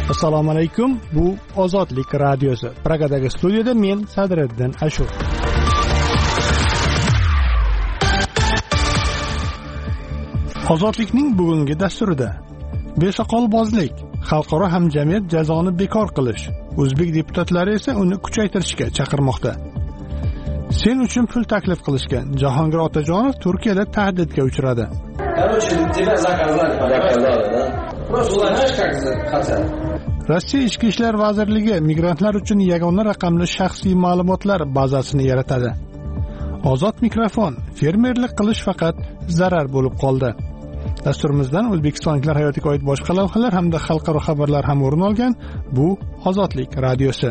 Assalomu alaykum. Bu Ozodlik radiosi. Pragadagi studiyada men Sadriddin Ashur. Ozodlikning bugungi dasturida besoqolbozlik, xalqaro hamjamiyat jazoni bekor qilish, o'zbek deputatlari esa uni kuchaytirishga chaqirmoqda. Sen uchun pul taklif qilishgan Jahongir Otajonov Turkiyada tahdidga uchradi. Rossiya Ichki ishlar vazirligi migrantlar uchun yagona raqamli shaxsiy ma'lumotlar bazasini yaratadi. Ozod mikrofon: fermerlik qilish faqat zarar bo'lib qoldi. Dasturimizdan o'zbekistonliklar hayotiga oid boshqa lavhalar hamda xalqaro xabarlar ham o'rin olgan. Bu Ozodlik radiosi.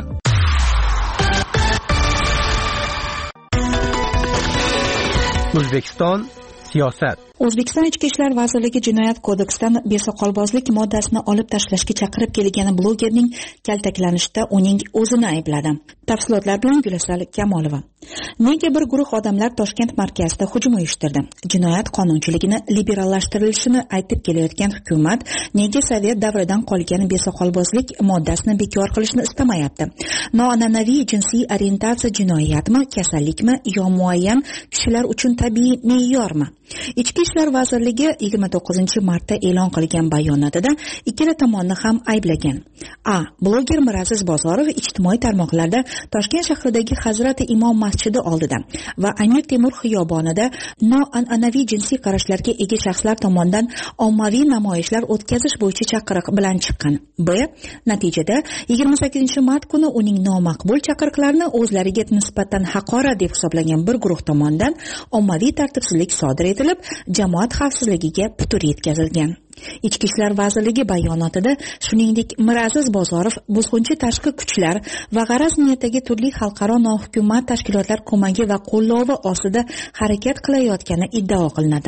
O'zbekiston siyosat. O'zbekiston Ichki ishlar vazirligi Jinoyat kodeksidan besoqolbozlik moddasini olib tashlashga chaqirib kelgan blogerning kaltaklanishda uning o'zini aybladi. Tafsilotlar bilan Gulasal Kamolova. Nega bir guruh odamlar Toshkent markazida hujum uyushtirdi? Jinoyat qonunchiligini liberallashtirilishini aytib kelayotgan hukumat nega Sovet davridan qolgan besoqolbozlik moddasini bekor qilishni istamayapti? Noan'anaviy jinsiy orientatsiya jinoyatmi, kasallikmi yo muayyan kishilar uchun tabiiy me'yormi? Ichki ishlar vazirligi 29-martda e'lon qilgan bayonotida ikkala tomonni ham ayblagan. Bloger Miraziz Bozorov ijtimoiy tarmoqlarda Toshkent shahridagi Hazrati Imom masjidi oldida va Amir Temur xiyobonida noan'anaviy jinsiy qarashlarga ega shaxslar tomonidan ommaviy namoyishlar o'tkazish bo'yicha chaqiriq bilan chiqqan. Natijada 28-mart kuni uning nomaqbul chaqiriqlarini o'zlariga nisbatan haqorat deb hisoblagan bir guruh tomonidan ommaviy tartibsizlik sodir etilib, jamoat xavfsizligiga putur yetkazilgan. Ichki ishlar vazirligi bayonotida shuningdek Miraziz Bozorov buzg'unchi tashqi kuchlar va g'araz niyatdagi turli xalqaro nohukumat tashkilotlar ko'magi va qo'llovi ostida harakat qilayotgani iddao qilinadi.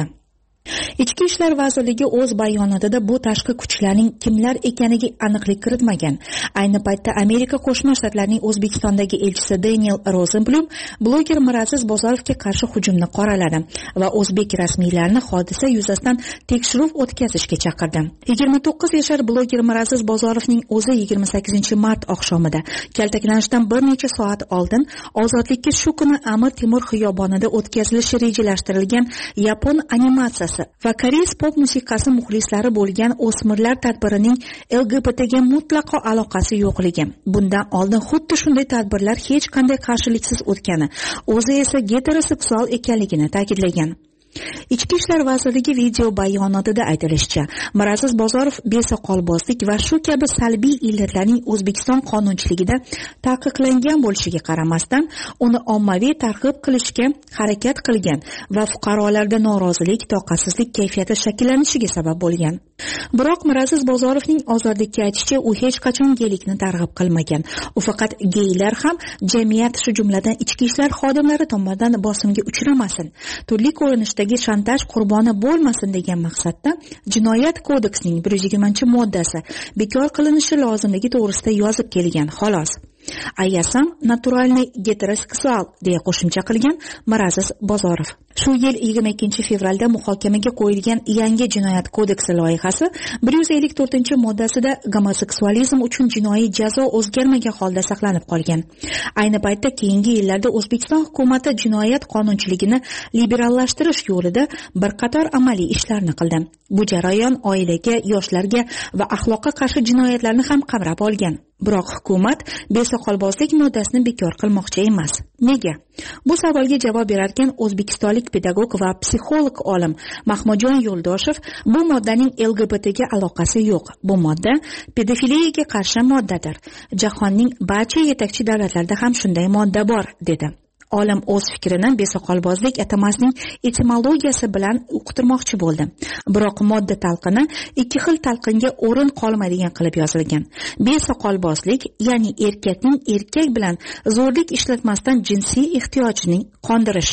Ichki ishlar vazirligi o'z bayonotida bu tashqi kuchlarning kimlar ekaniga aniqlik kiritmagan. Ayni paytda Amerika Qo'shma Shtatlarining O'zbekistondagi elchisi Daniel Rosenblum bloger Miraziz Bozorovga qarshi hujumni qoraladi va o'zbek rasmiylarini hodisa yuzasidan tekshiruv o'tkazishga chaqirdi. 29 yashar bloger Miraziz Bozorovning o'zi 28-mart oqshomida kaltaklanishdan bir necha soat oldin ozodlikka shu kuni Amir Temur xiyobonida o'tkazilishi rejalashtirilgan yapon animatsiyasi va koreys pop musiqasi muxlislari bo'lgan o'smirlar tadbirining LGBTga mutlaqo aloqasi yo'qligi. Bundan oldin xuddi shunday tadbirlar hech qanday qarshiliksiz o'tgani, o'zi esa heteroseksual ekanligini ta'kidlagan. Ichki ishlar vazirligi video bayonotida aytilishicha, Miraziz Bozorov besoqolbozlik va shu kabi salbiy illatlarning O'zbekiston qonunchiligida taqiqlangan bo'lishiga qaramasdan, uni ommaviy targ'ib qilishga harakat qilgan va fuqarolarda norozilik, toqatsizlik kayfiyati shakllanishiga sabab bo'lgan. Biroq Miraziz Bozorovning ozodlikka aytishicha, u hech qachon geylikni targ'ib qilmagan. U faqat geylar ham jamiyat, shu jumladan ichki ishlar xodimlari tomonidan bosimga uchramasin, turli ko'rinishdagi shantaj qurboni bo'lmasin degan maqsadda Jinoyat kodeksining 120-moddasi bekor qilinishi lozimligi to'g'risida yozib kelgan, xolos. I am naturalniy heteroseksual deya qo'shimcha qilgan Miraziz Bozorov. Shu yil 22-fevralda muhokamaga qo'yilgan yangi Jinoyat kodeksi loyihasi 154-moddasida gomoseksualizm uchun jinoiy jazo o'zgarmagan holda saqlanib qolgan. Ayni paytda keyingi yillarda O'zbekiston hukumati jinoyat qonunchiligini liberallashtirish yo'lida bir qator amaliy ishlarni qildi. Bu jarayon oilaga, yoshlarga va axloqqa qarshi jinoyatlarni ham qamrab olgan. Biroq hukumat besoqolbozlik moddasini bekor qilmoqchi emas. Nega? Bu savolga javob berarkan o'zbekistonlik pedagog va psixolog olim Mahmudjon Yo'ldoshev bu moddaning LGBTga aloqasi yo'q. Bu modda pedofiliyaga qarshi moddadir. Jahonning barcha yetakchi davlatlarida ham shunday modda bor, dedi. Olim o'z fikrini besoqolbozlik atamasining etimologiyasi bilan uqtirmoqchi bo'ldi. Biroq modda talqini ikki xil talqinga o'rin qolmaydigan qilib yozilgan. Besoqolbozlik, ya'ni erkakning erkak bilan zo'rlik ishlatmasdan jinsiy ehtiyojining qondirishi.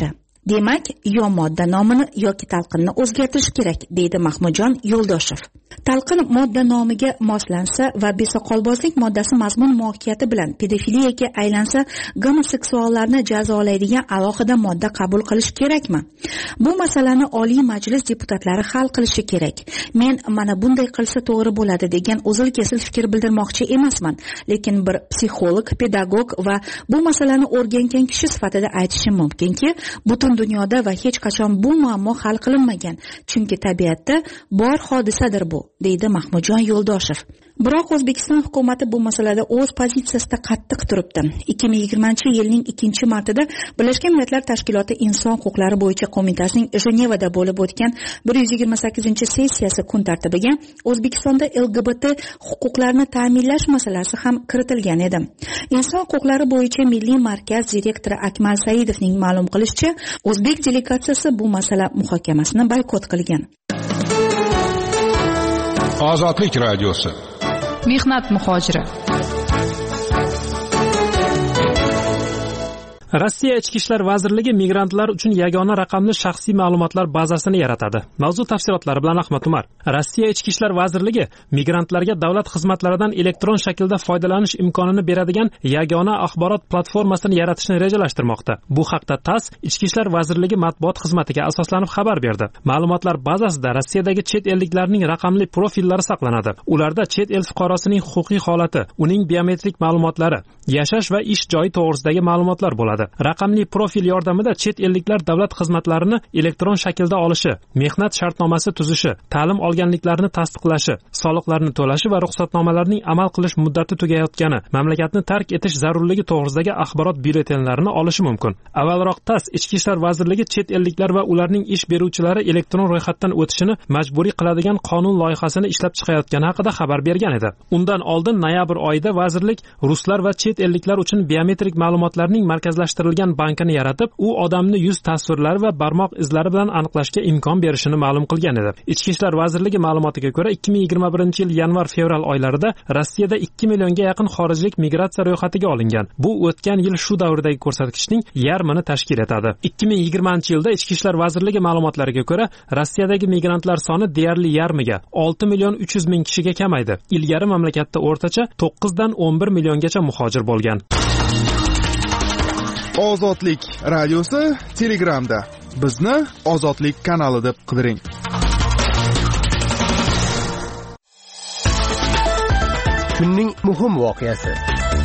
Demak, yo modda nomini yoki talqinni o'zgartirish kerak, deydi Mahmudjon Yo'ldoshev. Talqin modda nomiga moslansa va besoqolbozlik moddasi mazmun mohiyati bilan pedofiliyaga aylansa, gomoseksuallarni jazolaydigan alohida modda qabul qilish kerakmi? Bu masalani Oliy Majlis deputatlari hal qilishi kerak. Men mana bunday qilsa to'g'ri bo'ladi degan uzil-kesil fikr bildirmoqchi emasman, lekin bir psixolog, pedagog va bu masalani o'rgangan kishi sifatida aytishim mumkinki, butun dunyoda va hech qachon bu muammo hal qilinmagan, chunki tabiatda bor hodisadir bu, deydi Mahmudjon Yo'ldoshev. Biroq O'zbekiston hukumati bu masalada o'z pozitsiyasida qattiq turibdi. 2020-yilning 2-martida Birlashgan Millatlar Tashkiloti Inson huquqlari bo'yicha qo'mitasining Jenevada bo'lib o'tgan 128-sessiyasi kun tartibiga O'zbekistonda LGBT huquqlarini ta'minlash masalasi ham kiritilgan edi. Inson huquqlari bo'yicha Milliy markaz direktori Akmal Saidovning ma'lum qilishicha, o'zbek delegatsiyasi bu masala muhokamasini boykot qilgan. Ozodlik radiosi. Mehnat muhojiri. Rossiya Ichki ishlar vazirligi migrantlar uchun yagona raqamli shaxsiy ma'lumotlar bazasini yaratadi. Mavzu tafsilotlari bilan Ahmad Umar. Rossiya Ichki ishlar vazirligi migrantlarga davlat xizmatlaridan elektron shaklda foydalanish imkonini beradigan yagona axborot platformasini yaratishni rejalashtirmoqda. Bu haqda TASS Ichki ishlar vazirligi matbuot xizmatiga asoslanib xabar berdi. Ma'lumotlar bazasida Rossiyadagi chet elliklarning raqamli profillari saqlanadi. Ularda chet el fuqarosining huquqiy holati, uning biometrik ma'lumotlari, yashash va ish joyi to'g'risidagi ma'lumotlar bo'ladi. Raqamli profil yordamida chet elliklar davlat xizmatlarini elektron shaklda olishi, mehnat shartnomasi tuzishi, ta'lim olganliklarini tasdiqlashi, soliqlarni to'lashi va ruxsatnomalarning amal qilish muddati tugayotgani, mamlakatni tark etish zarurligi to'g'risidagi axborot byulletenlarini olishi mumkin. Avvalroq TASS Ichki ishlar vazirligi chet elliklar va ularning ish beruvchilari elektron ro'yxatdan o'tishini majburiy qiladigan qonun loyihasini ishlab chiqayotgani haqida xabar bergan edi. Undan oldin noyabr oyida vazirlik ruslar va chet elliklar uchun biometrik ma'lumotlarning markazlashtirilgan bankini yaratib, u odamni yuz tasvirlari va barmoq izlari bilan aniqlashga imkon berishini ma'lum qilgan edi. Ichki ishlar vazirligi ma'lumotiga ko'ra, 2021-yil yanvar-fevral oylarida Rossiyada 2 millionga yaqin xorijlik migratsiya ro'yxatiga olingan. Bu o'tgan yil shu davrdagi ko'rsatkichning yarmini tashkil etadi. 2020-yilda Ichki ishlar vazirligi ma'lumotlariga ko'ra, Rossiyadagi migrantlar soni deyarli yarmiga, 6 million 300 ming kishiga kamaydi. Ilgari mamlakatda o'rtacha 9 dan 11 milliongacha muhojir bo'lgan. Ozodlik radiosi Telegramda. Bizni Ozodlik kanali deb qidiring. Kunning muhim voqeasi.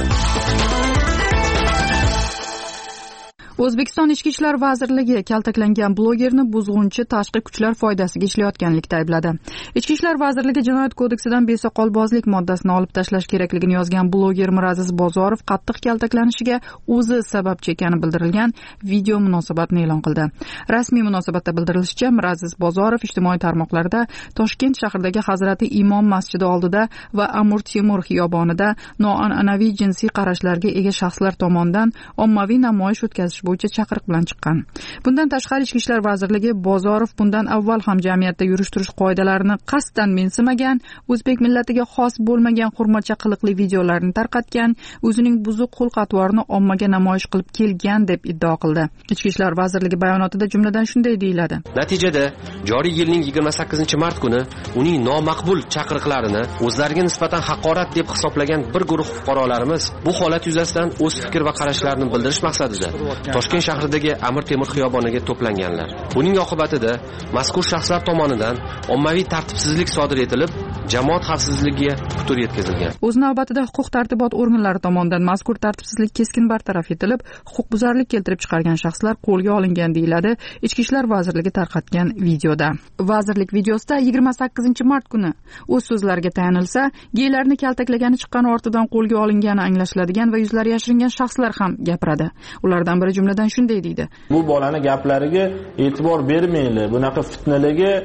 O'zbekiston Ichki ishlar vazirligi kaltaklangan blogerni buzg'unchi tashqi kuchlar foydasiga ishlayotganlikda aybladi. Ichki ishlar vazirligi Jinoyat kodeksidan besoqolbozlik moddasini olib tashlash kerakligini yozgan bloger Miraziz Bozorov qattiq kaltaklanishiga o'zi sababchi ekani bildirilgan video munosabatni e'lon qildi. Rasmiy munosabatda bildirilishicha, Miraziz Bozorov ijtimoiy tarmoqlarda Toshkent shahridagi Hazrati Imom masjidi oldida va Amir Temur xiyobonida noan'anaviy jinsiy qarashlarga ega shaxslar tomonidan ommaviy namoyish o'tkazish bo'yicha chaqiriq bilan chiqqan. Bundan tashqari Ichki ishlar vazirligi Bozorov bundan avval ham jamiyatda yurish-turish qoidalarini qasddan mensimagan, o'zbek millatiga xos bo'lmagan hurmatcha qiliqli videolarni tarqatgan, o'zining buzuq xulq-atvorini ommaga namoyish qilib kelgan deb iddao qildi. Ichki ishlar vazirligi bayonotida jumladan shunday deyiladi: Natijada joriy yilning 28-mart kuni uning nomaqbul chaqiriqlarini o'zlariga nisbatan haqorat deb hisoblagan bir guruh fuqarolarimiz bu holat yuzasidan o'z fikr va qarashlarini bildirish maqsadida Toshkent shahridagi Amir Temur xiyoboniga to'planganlar. Buning oqibatida mazkur shaxslar tomonidan ommaviy tartibsizlik sodir etilib, jamoat xavfsizligiga putur yetkazilgan. O'z navbatida huquq-tartibot organlari tomonidan mazkur tartibsizlik keskin bartaraf etilib, huquqbuzarlik keltirib chiqargan shaxslar qo'lga olingan deyiladi Ichki ishlar vazirligi tarqatgan videoda. Vazirlik videosida 28-mart kuni o'z so'zlariga tayanilsa, geylarni kaltaklagani chiqqan ortidan qo'lga olingani anglashiladigan va yuzlari yashiringan shaxslar ham gapiradi. Ulardan biri jumladan shunday deydi: Bu bolani gaplariga e'tibor bermanglar. Bunaqa fitnalarga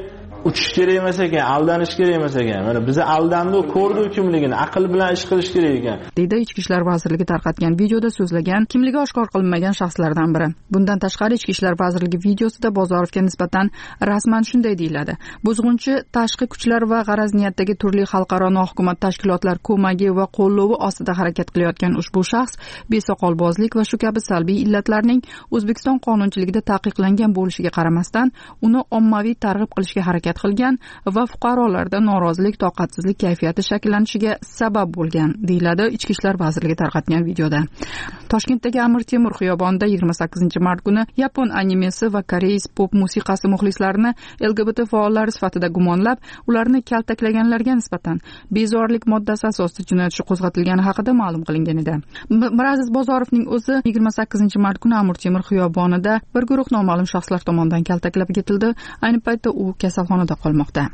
uchish kerak emas ekan, aldanish kerak emas ekan. Mana biz aldandi, ko'rdi kimligini, aql bilan ish qilish kerak ekan. deydi Ichki ishlar vazirligi tarqatgan videoda so'zlagan kimligi oshkor qilinmagan shaxslardan biri. Bundan tashqari Ichki ishlar vazirligi videosida Bozorovga nisbatan rasman shunday deyiladi: buzg'unchi tashqi kuchlar va g'araz niyatdagi turli xalqaro nohukumat tashkilotlar ko'magi va qo'llovi ostida harakat qilayotgan ushbu shaxs besoqolbozlik va shu kabi salbiy illatlarning O'zbekiston qonunchiligida taqiqlangan bo'lishiga qaramasdan uni ommaviy targ'ib qilishga harakat qilgan va fuqarolarda norozilik, toqatsizlik kayfiyati shakllanishiga sabab bo'lgan, deyiladi Ichki ishlar vazirligi tarqatgan videoda. Toshkentdagi Amir Temur xiyobonida 28-mart kuni yapon animesi va koreys pop musiqasi muxlislarini LGBT faollari sifatida gumonlab, ularni kaltaklaganlarga nisbatan bezorilik moddasi asosida jinoyat ishi qo'zg'atilgani haqida ma'lum qilingan edi. Miraziz Bozorovning o'zi 28-mart kuni Amir Temur xiyobonida bir guruh noma'lum shaxslar tomonidan kaltaklab ketildi. Ayni paytda u kasalxonada qolmoqda.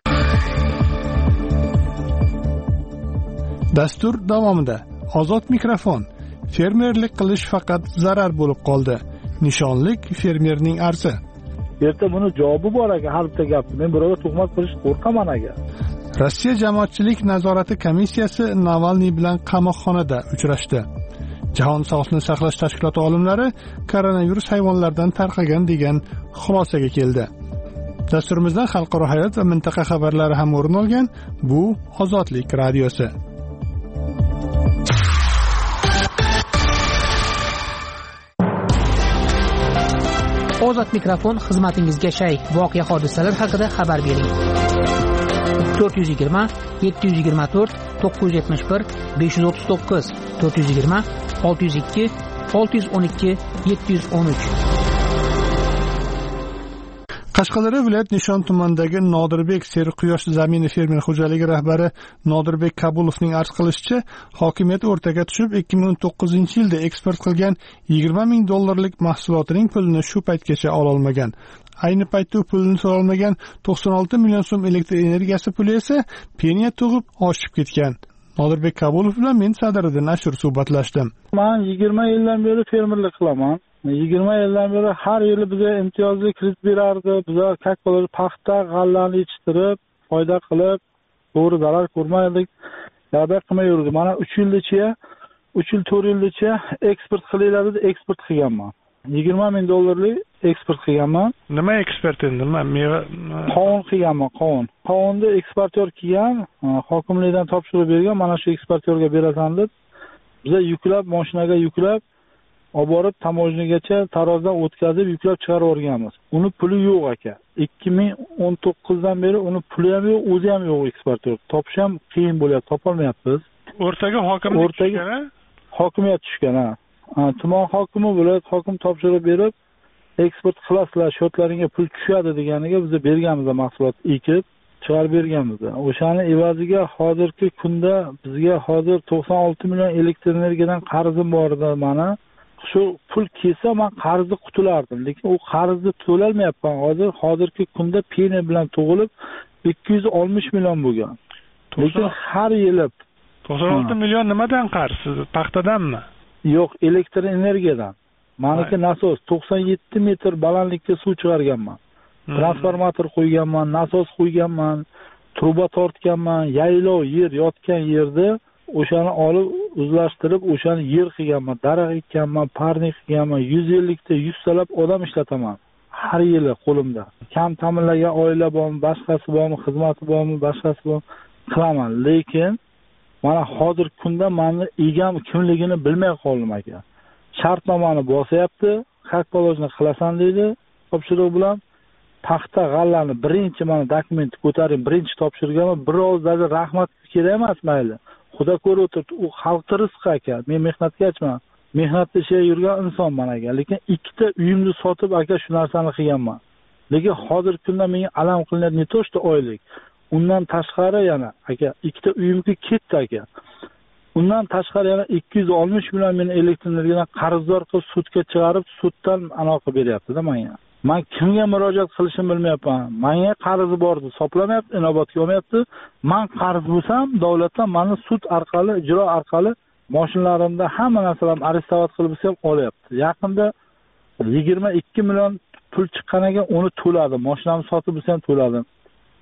Dastur davomida ozod mikrofon. Fermerlik qilish faqat zarar bo'lib qoldi. Nishonlik fermerning arzi. Erta buni javobi bor ekan har bitta gapni. Men birovga tuhmat qilish qo'rqaman aka. Rossiya jamoatchilik nazorati komissiyasi Navalniy bilan qamoqxonada uchrashdi. Jahon sog'liqni saqlash tashkiloti olimlari koronavirus hayvonlardan tarqagan degan xulosaga keldi. Dasturimizdan xalqaro hayot va mintaqa xabarlari ham o'rin olgan. Bu Ozodlik radiosi. Ozod mikrofon xizmatingizga shay. Voqea hodisalar haqida xabar bering. 420 724 971 539 420 602 612 713. Qashqadaryo viloyat Nishon tumanidagi Nodirbek Serquyosh zamini fermer xo'jaligi rahbari Nodirbek Kabulovning arz qilishicha, hokimiyat o'rtaga tushib 2019-yilda eksport qilgan $20,000 mahsulotining pulini shu paytgacha ola olmagan. Ayni paytda u pulni to'la olmagan 96 million so'm elektr energiyasi puli esa penya tug'ib oshib ketgan. Nodirbek Kabulov bilan men Sadiriddin Ashur suhbatlashdim. Men 20 yildan beri fermerlik qilaman. 20 yildan beri har yili bizga imtiyozli kredit berardi. Bizlar kakbalar paxta, g'allani yetishtirib, foyda qilib, to'g'ri zarar ko'rmadik. Zarar qilmay yurdik. Mana 3 yilgacha, 3 yil 4 yilgacha eksport qilinglar deb eksport qilganman. $20,000 eksport qilganman. Nima eksport endi? Meva qovun qilganman, qovun. Qovunni eksportyor kelgan, hokimlikdan topshiriq bergan, mana shu eksportyorga berasan deb biza yuklab, mashinaga yuklab olib borib tamojnigacha tarozdan o'tkazib yuklab chiqarib o'rganmiz. Uni puli yo'q aka. 2019 dan beri uni puli ham yo'q, o'zi ham yo'q eksportyor. Topish ham qiyin bo'lyapti, topolmayapmiz. O'rtaga hokimlik tushgan, hokimiyat tushgan, ha. Tuman hokimi, viloyat hokim topshiriq berib, eksport qilasizlar, shotlaringga pul tushadi deganiga biz berganmiz mahsulot ekib, chiqarib berganmiz. O'shani evaziga hozirgi kunda bizga hozir 96 million elektr energiyadan qarzim bor edi mana. Shu pul kelsa men qarzni qutulardim, lekin u qarzni to'lolmayapman. Hozirgi kunda penya bilan tug'ilib 260 million bo'lgan. Lekin har yili 96 million nimadan qarz? Paxtadanmi? Yo'q, elektr energiyadan. Meniki nasos 97 metr balandlikka suv chiqarganman. Transformator qo'yganman, nasos qo'yganman, truba tortganman, yaylov yer yotgan yerda o'shani olib uzlashtirib, o'shani yer qilganman, daraxt ekkanman, parnik qilganman, 150 ta 100 talab odam ishlataman. Har yili qo'limda. Kam ta'minlagan oila bormi, boshqasi bormi, xizmati bormi, boshqasi bormi qilaman. Lekin mana hozir kunda meni egam kimligini bilmay qoldim aka. Shartnomani bosyapti, haq polojni qilasan deydi, topshiriq bilan paxta g'allani birinchi mana dokumentni ko'taring, birinchi topshirganman, bir og'izdan rahmat kerak emas mayli. Xudo ko'rib o'tiribdi, u xalqning rizqi aka. Men mehnatkachman. Mehnatda ishlab yurgan insonman aka. Lekin ikkita uyimni sotib aka shu narsani qilganman. Lekin hozir kunda menga alam qilinadi ne to'shta oylik. Undan tashqari yana aka ikkita uyimga ketdi aka. Undan tashqari yana 260 million meni elektr energiyadan qarzdor qilib sudga chiqarib, suddan aloqa beryapti-da menga. Men kimga murojaat qilishimni bilmayapman. Menga qarzi bor edi, soplamayapti, inobatga olmayapti. Men qarz bo'lsam, davlatdan meni sud orqali, ijro orqali mashinalarimda hamma narsalarimni arestovat qilib ham olyapti. Yaqinda 22 million pul chiqqaniga uni to'ladim. Mashinamni sotib ham to'ladim.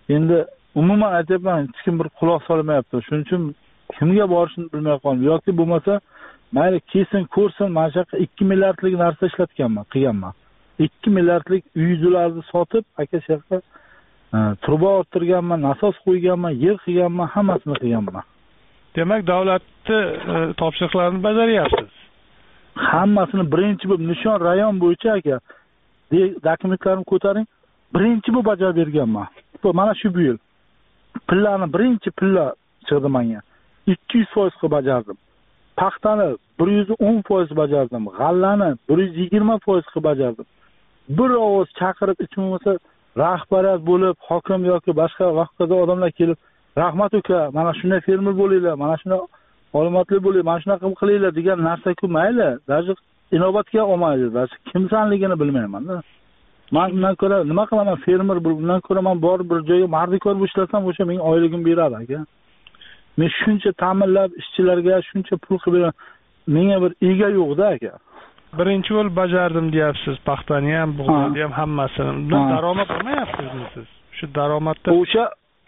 endi umuman aytyapman, hech kim bir quloq solmayapti. Shuning uchun kimga borishni bilmay qoldim. Yoki bo'lmasa, mayli kelsin, ko'rsin, mana shu 2 milliardlik narsa ishlatganman, qilganman. 2 milliardlik uy-joylarni sotib, aka sherqa truba orttirganman, nasos qo'yganman, yer qilganman, hammasini qilganman. Demak, davlatni topshiriqlarini bajaryapsiz. Hammasini birinchi bo'lib nishon rayon bo'yicha aka dokumentlarimni ko'taring, birinchi bo'lib bajarib berganman. Mana shu bu yil pillani birinchi pilla chiqdi menga. 200% qilib bajardim. Paxtani 110% bajardim. G'allani 120% qilib bajardim. Bir ovoz chaqirib hech bo'lmasa rahbariyat bo'lib, hokim yoki boshqa vaqtda odamlar kelib, rahmat uka, mana shunday fermer bo'linglar, mana shunday ma'lumotli bo'ling, mana shunaqa qilinglar degan narsa-ku mayli, даже inobatga olmaydi. Kimsanligini bilmayman-da. Men undan ko'ra nima qilaman, fermer bo'lib, undan ko'ra men bor bir joyga mardikor bo'lib ishlasam, o'sha menga oyligim beradi aka. Men shuncha ta'minlab ishchilarga shuncha pul qilib beraman. Menga bir ega yo'q-da aka. Birinchi yo'l bajardim deyapsiz, paxtani ham, bug'doyni ham hammasini. Bundan daromad olmayapsizmi siz? Shu daromadda o'sha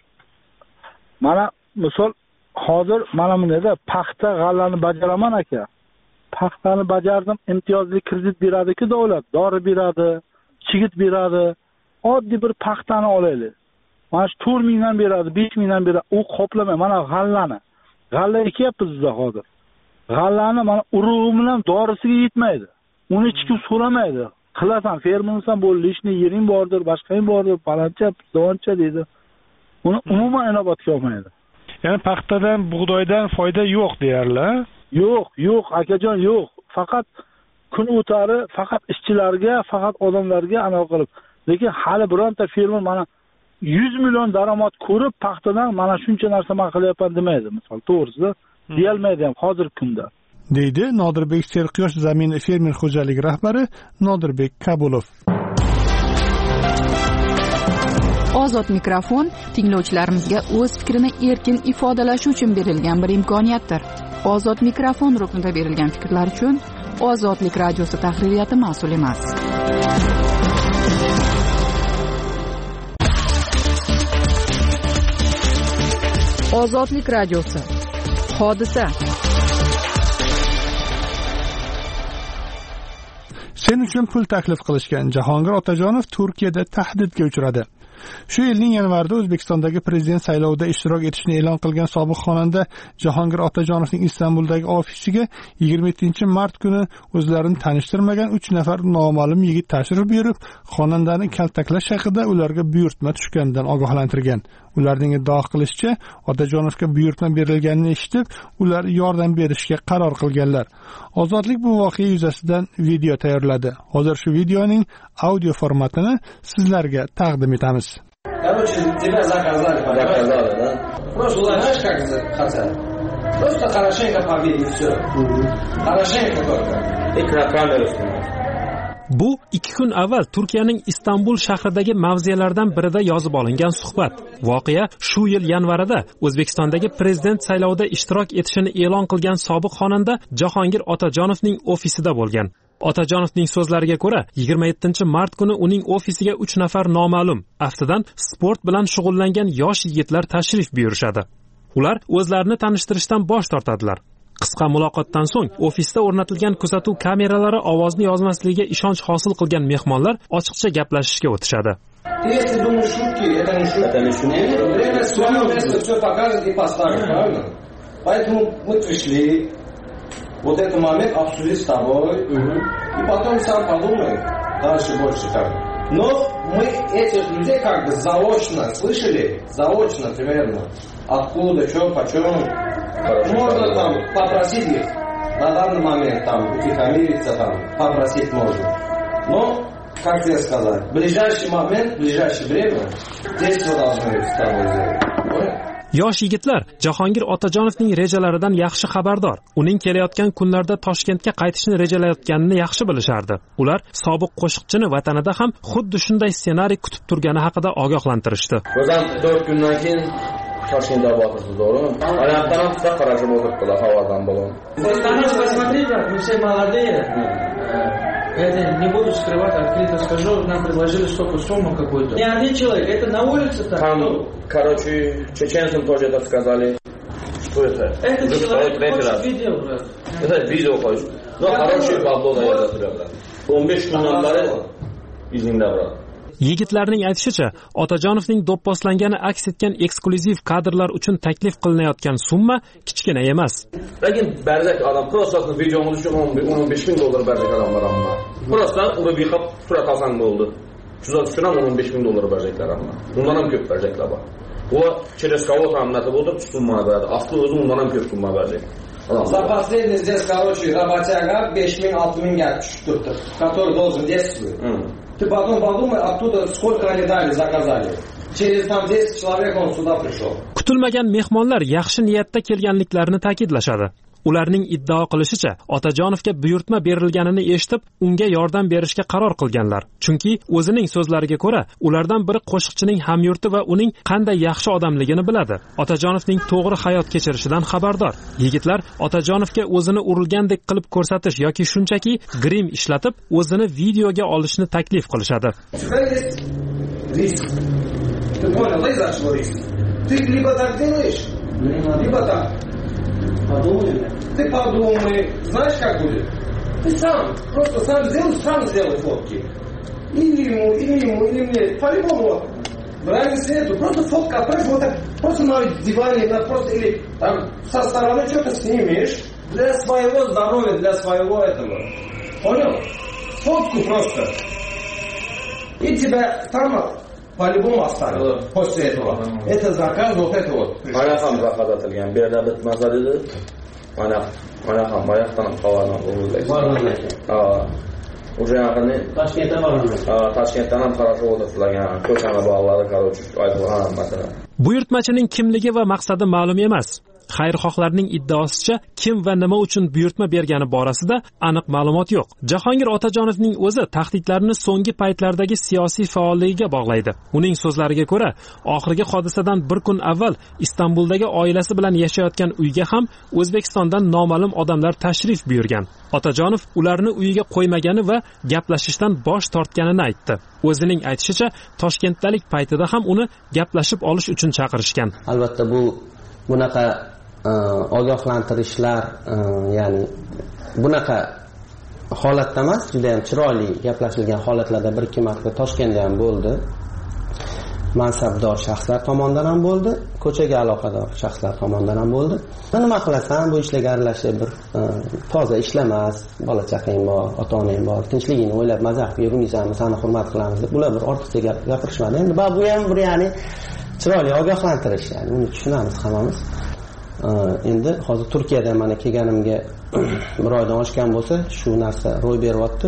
mana misol hozir mana bundayda paxta g'allani bajaraman aka. Paxtani bajardim, imtiyozli kredit beradi-ku davlat, dori beradi, chigit beradi. Oddiy bir paxtani olaylik. Mana shu 4 mingdan beradi, 5 mingdan beradi. U qoplamay, mana g'allani. G'alla ekyapmiz bizda hozir. G'allani mana urug'i bilan dorisiga yetmaydi. Uni hech kim so'ramaydi. Qilasan, fermersan bo'ldi, ishni yering bordir, boshqang bordir, palancha, davoncha deydi. Uni umuman inobatga olmaydi. Ya'ni paxtadan, bug'doydan foyda yo'q deyarli. Yo'q, akajon, yo'q. Faqat kun o'tari, faqat ishchilarga, faqat odamlarga anaqa qilib. Lekin hali bironta fermer mana 100 million daromad ko'rib, paxtadan mana shuncha narsa men qilyapman demaydi, misol, to'g'risi. Deyolmaydi ham hozirgi kunda. Deydi Nodirbek Serquyosh zamin fermer xo'jaligi rahbari Nodirbek Kabulov. Ozod mikrofon tinglovchilarimizga o'z fikrini erkin ifodalashi uchun berilgan bir imkoniyatdir. Ozod mikrofon ruknida berilgan fikrlar uchun Ozodlik radiosi tahririyati mas'ul emas. Ozodlik radiosi. Hodisa. Sen uchun pul taklif qilishgan Jahongir Otajonov Turkiyada tahdidga uchradi. Shu yilning yanvarida O'zbekistondagi prezident saylovida ishtirok etishni e'lon qilgan sobiq xonanda Jahongir Otajonovning Istanbuldagi ofisiga 27-mart kuni o'zlarini tanishtirmagan 3 nafar noma'lum yigit tashrif buyurib, xonandani kaltaklash haqida ularga buyurtma tushganidan ogohlantirgan. Ularning iddao qilishicha, Otajonovga buyurtma berilganini eshitib, ular yordam berishga qaror qilganlar. Ozodlik bu voqea yuzasidan video tayyorladi. Hozir shu videoning audio formatini sizlarga taqdim etamiz. Короче, тебя заказали, да? Просто знаешь, как хотят. Просто хорошенько побили, все. Хорошенько только. И на камеру снимать. Bu 2 kun avval Turkiyaning Istanbul shahridagi mavzelardan birida yozib olingan suhbat. Voqea shu yil yanvarida O'zbekistondagi prezident saylovida ishtirok etishini e'lon qilgan sobiq xonanda Jahongir Otajonovning ofisida bo'lgan. Otajonovning so'zlariga ko'ra, 27-mart kuni uning ofisiga 3 nafar noma'lum, aftidan sport bilan shug'ullangan yosh yigitlar tashrif buyurishadi. Ular o'zlarini tanishtirishdan bosh tortadilar. Qisqa muloqotdan so'ng ofisda o'rnatilgan kuzatuv kameralari ovozni yozmasligiga ishonch hosil qilgan mehmonlar ochiqcha gaplashishga o'tishadi. Если думаешь шутки, это не шутки. Это не шутки. Время свое место все покажет и поставит, правильно? Поэтому мы пришли, вот этот момент обсудить с тобой, и потом сам подумай, дальше больше как. Но мы этих людей как бы заочно слышали, заочно примерно, откуда, что, почем. Можно там попросить их на данный момент там утихомириться, там попросить можно. Но, как тебе сказать, в ближайший момент, в ближайшее время действия должны с тобой сделать. Понял? Yosh yigitlar Jahongir Otajonovning rejalaridan yaxshi xabardor. Uning kelayotgan kunlarda Toshkentga qaytishni rejalayotganini yaxshi bilishardi. Ular sobiq qo'shiqchini vatanida ham xuddi shunday ssenariy kutib turgani haqida ogohlantirishdi. O'zim 4 kundan keyin Toshkentda bo'lasiz, to'g'rimi? Oyoqdan ham tuta qarashib o'tiribdilar havodan bo'lib. Посмотри, как мы все молодые. Это не буду скрывать, открыто скажу, нам предложили столько сумму какую-то. Не один человек, это на улице так. Там, короче, чеченцам тоже это сказали. Что это? Это человек хочет видео, брат. Это видео хочет. Но хороший бабло дает тебе, брат. 15 kundan beri izingda, brат. Yigitlarning aytishicha, Otajonovning do'pposlangani aks etgan eksklyuziv kadrlar uchun taklif qilinayotgan summa kichkina emas. Lekin barzak odam просто videomiz uchun 15 ming dollar barzak odam var amma. Просто urib yiqib surat olsang bo'ldi. Tuzat uchun ham 15 ming dollar barzaklar amma. Undan ham ko'p barzaklar bor. U через кого-то ham natib o'tirib summa beradi. Asli o'zi undan ham ko'p summa beradi. За последний здесь, короче, работяга 5 000-6 000 tushib turibdi, который должен действовать. Ты потом подумай, оттуда сколько они дали, заказали. Через там 10 человек он сюда пришел. Kutilmagan mehmonlar yaxshi niyatda kelganliklarini ta'kidlashadi. Ularning iddao qilishicha, Otajonovga buyurtma berilganini eshitib, unga yordam berishga qaror qilganlar. Chunki o'zining so'zlariga ko'ra, ulardan biri qo'shiqchining hamyurti va uning qanday yaxshi odamligini biladi. Otajonovning to'g'ri hayot kechirishidan xabardor. Yigitlar Otajonovga o'zini urilgandek qilib ko'rsatish yoki shunchaki grim ishlatib, o'zini videoga olishni taklif qilishadi. Ты понял, да, из-за чего риск? Ты либо так делаешь, либо так. Ты подумай, знаешь, как будет? Ты сам, просто сам сделай фотки. Или ему, или мне. По-любому, разницы нету. Просто фотка отправь, вот так, просто на диване, просто, или там со стороны что-то снимешь. Для своего здоровья, для своего этого. Понял? Фотку просто. И тебя там по-любому оставят после этого. Это заказ, вот это вот. Mana ham zakaz atilgan. Bu yerda bitmasa dedi. Mana ham bayaqdan qavardan bo'ldi. Ha. Уже yaqinni Toshkentda boramiz. Ha, Toshkentdan ham qarashib o'tirdilar. Ko'chani bog'lari, короче, aytilgan masalan. Buyurtmachining kimligi va maqsadi ma'lum emas. Xayrixohlarning iddaosicha kim va nima uchun buyurtma bergani borasida aniq ma'lumot yo'q. Jahongir Otajonovning o'zi tahdidlarni so'nggi paytlardagi siyosiy faolligiga bog'laydi. Uning so'zlariga ko'ra, oxirgi hodisadan bir kun avval Istanbuldagi oilasi bilan yashayotgan uyga ham O'zbekistondan noma'lum odamlar tashrif buyurgan. Otajonov ularni uyiga qo'ymagani va gaplashishdan bosh tortganini aytdi. O'zining aytishicha, Toshkentdalik paytida ham uni gaplashib olish uchun chaqirishgan. Albatta bunaqa ogohlantirishlar, ya'ni bunaqa holatda emas, juda ham chiroyli gaplashilgan holatlarda bir ikki marta Toshkentda ham bo'ldi. Mansabdor shaxslar tomonidan ham bo'ldi, ko'chaga aloqador shaxslar tomonidan ham bo'ldi. Nima qilasan, bu ishlarga aralashib bir toza ishlamas, bola chaqang bor, ota-onang bor, tinchligingni o'ylab mazah qilib yurmaysanmi, seni hurmat qilamiz deb ular bir ortiqcha gapirishmadi. Endi bu ham bir ya'ni chiroyli ogohlantirish, ya'ni uni tushunamiz hammamiz. Endi hozir Turkiyadan mana kelganimga bir oydan oshgan bo'lsa, shu narsa ro'y beryapti.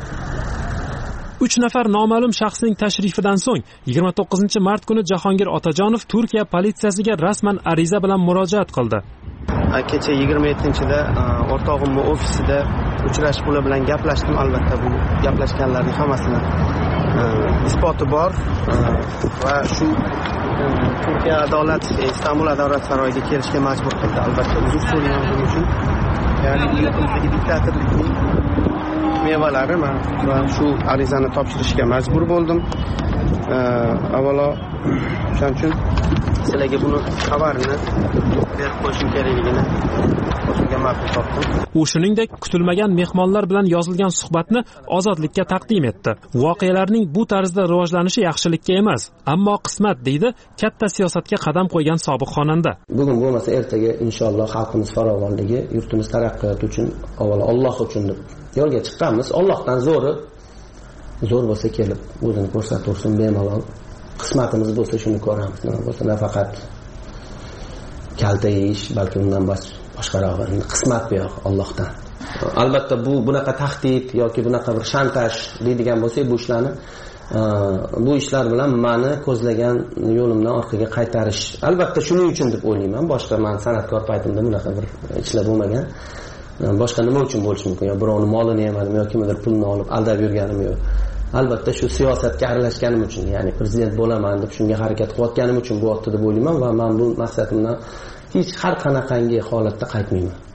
3 nafar noma'lum shaxsning tashrifidan so'ng 29-mart kuni Jahongir Otajonov Turkiya politsiyasiga rasman ariza bilan murojaat qildi. Kecha 27-da o'rtog'imni ofisida uchrashib ular bilan gaplashdim. Albatta bu gaplashganlarning hammasini isboti bor va shu Turkiya Istanbul adolat saroyiga kelishga majbur qildi. Albatta uzr so'rayman uchun. Ya'ni bu diktatorlikning mevalari men va shu arizani topshirishga majbur bo'ldim. Avvalo shuning uchun sizlarga buni xabarini berib qo'yishim kerakligini o'zimga ma'qul topdim. U shuningdek kutilmagan mehmonlar bilan yozilgan suhbatni Ozodlikka taqdim etdi. Voqealarning bu tarzda rivojlanishi yaxshilikka emas, ammo qismat deydi katta siyosatga qadam qo'ygan sobiq xonanda. Bugun bo'lmasa ertaga inshaalloh xalqimiz farovonligi, yurtimiz taraqqiyoti uchun avvalo Alloh uchun deb yo'lga chiqqanmiz. Allohdan zo'r bo'lsa kelib o'zini ko'rsataversin bemalol. Qismatimiz bo'lsa shuni ko'ramiz. Nima bo'lsa nafaqat kalta yeyish, balki undan boshqaroq qismat bu yo'q Allohdan. Albatta bunaqa tahdid yoki bunaqa bir shantaj deydigan bo'lsak, bu ishlar bilan meni ko'zlagan yo'limdan orqaga qaytarish. Albatta shuning uchun deb o'ylayman. Boshqa men san'atkor paytimda bunaqa bir ishlar bo'lmagan. Boshqa nima uchun bo'lishi mumkin? Yo birovning molini yemadim yoki kimdir pulni olib aldab yurganim yo'q. Albatta shu siyosatga aralashganim uchun, ya'ni prezident bo'laman deb shunga harakat qilayotganim uchun bu otda deb o'ylayman va men bu maqsadimdan hech har qanaqangi holatda qaytmayman.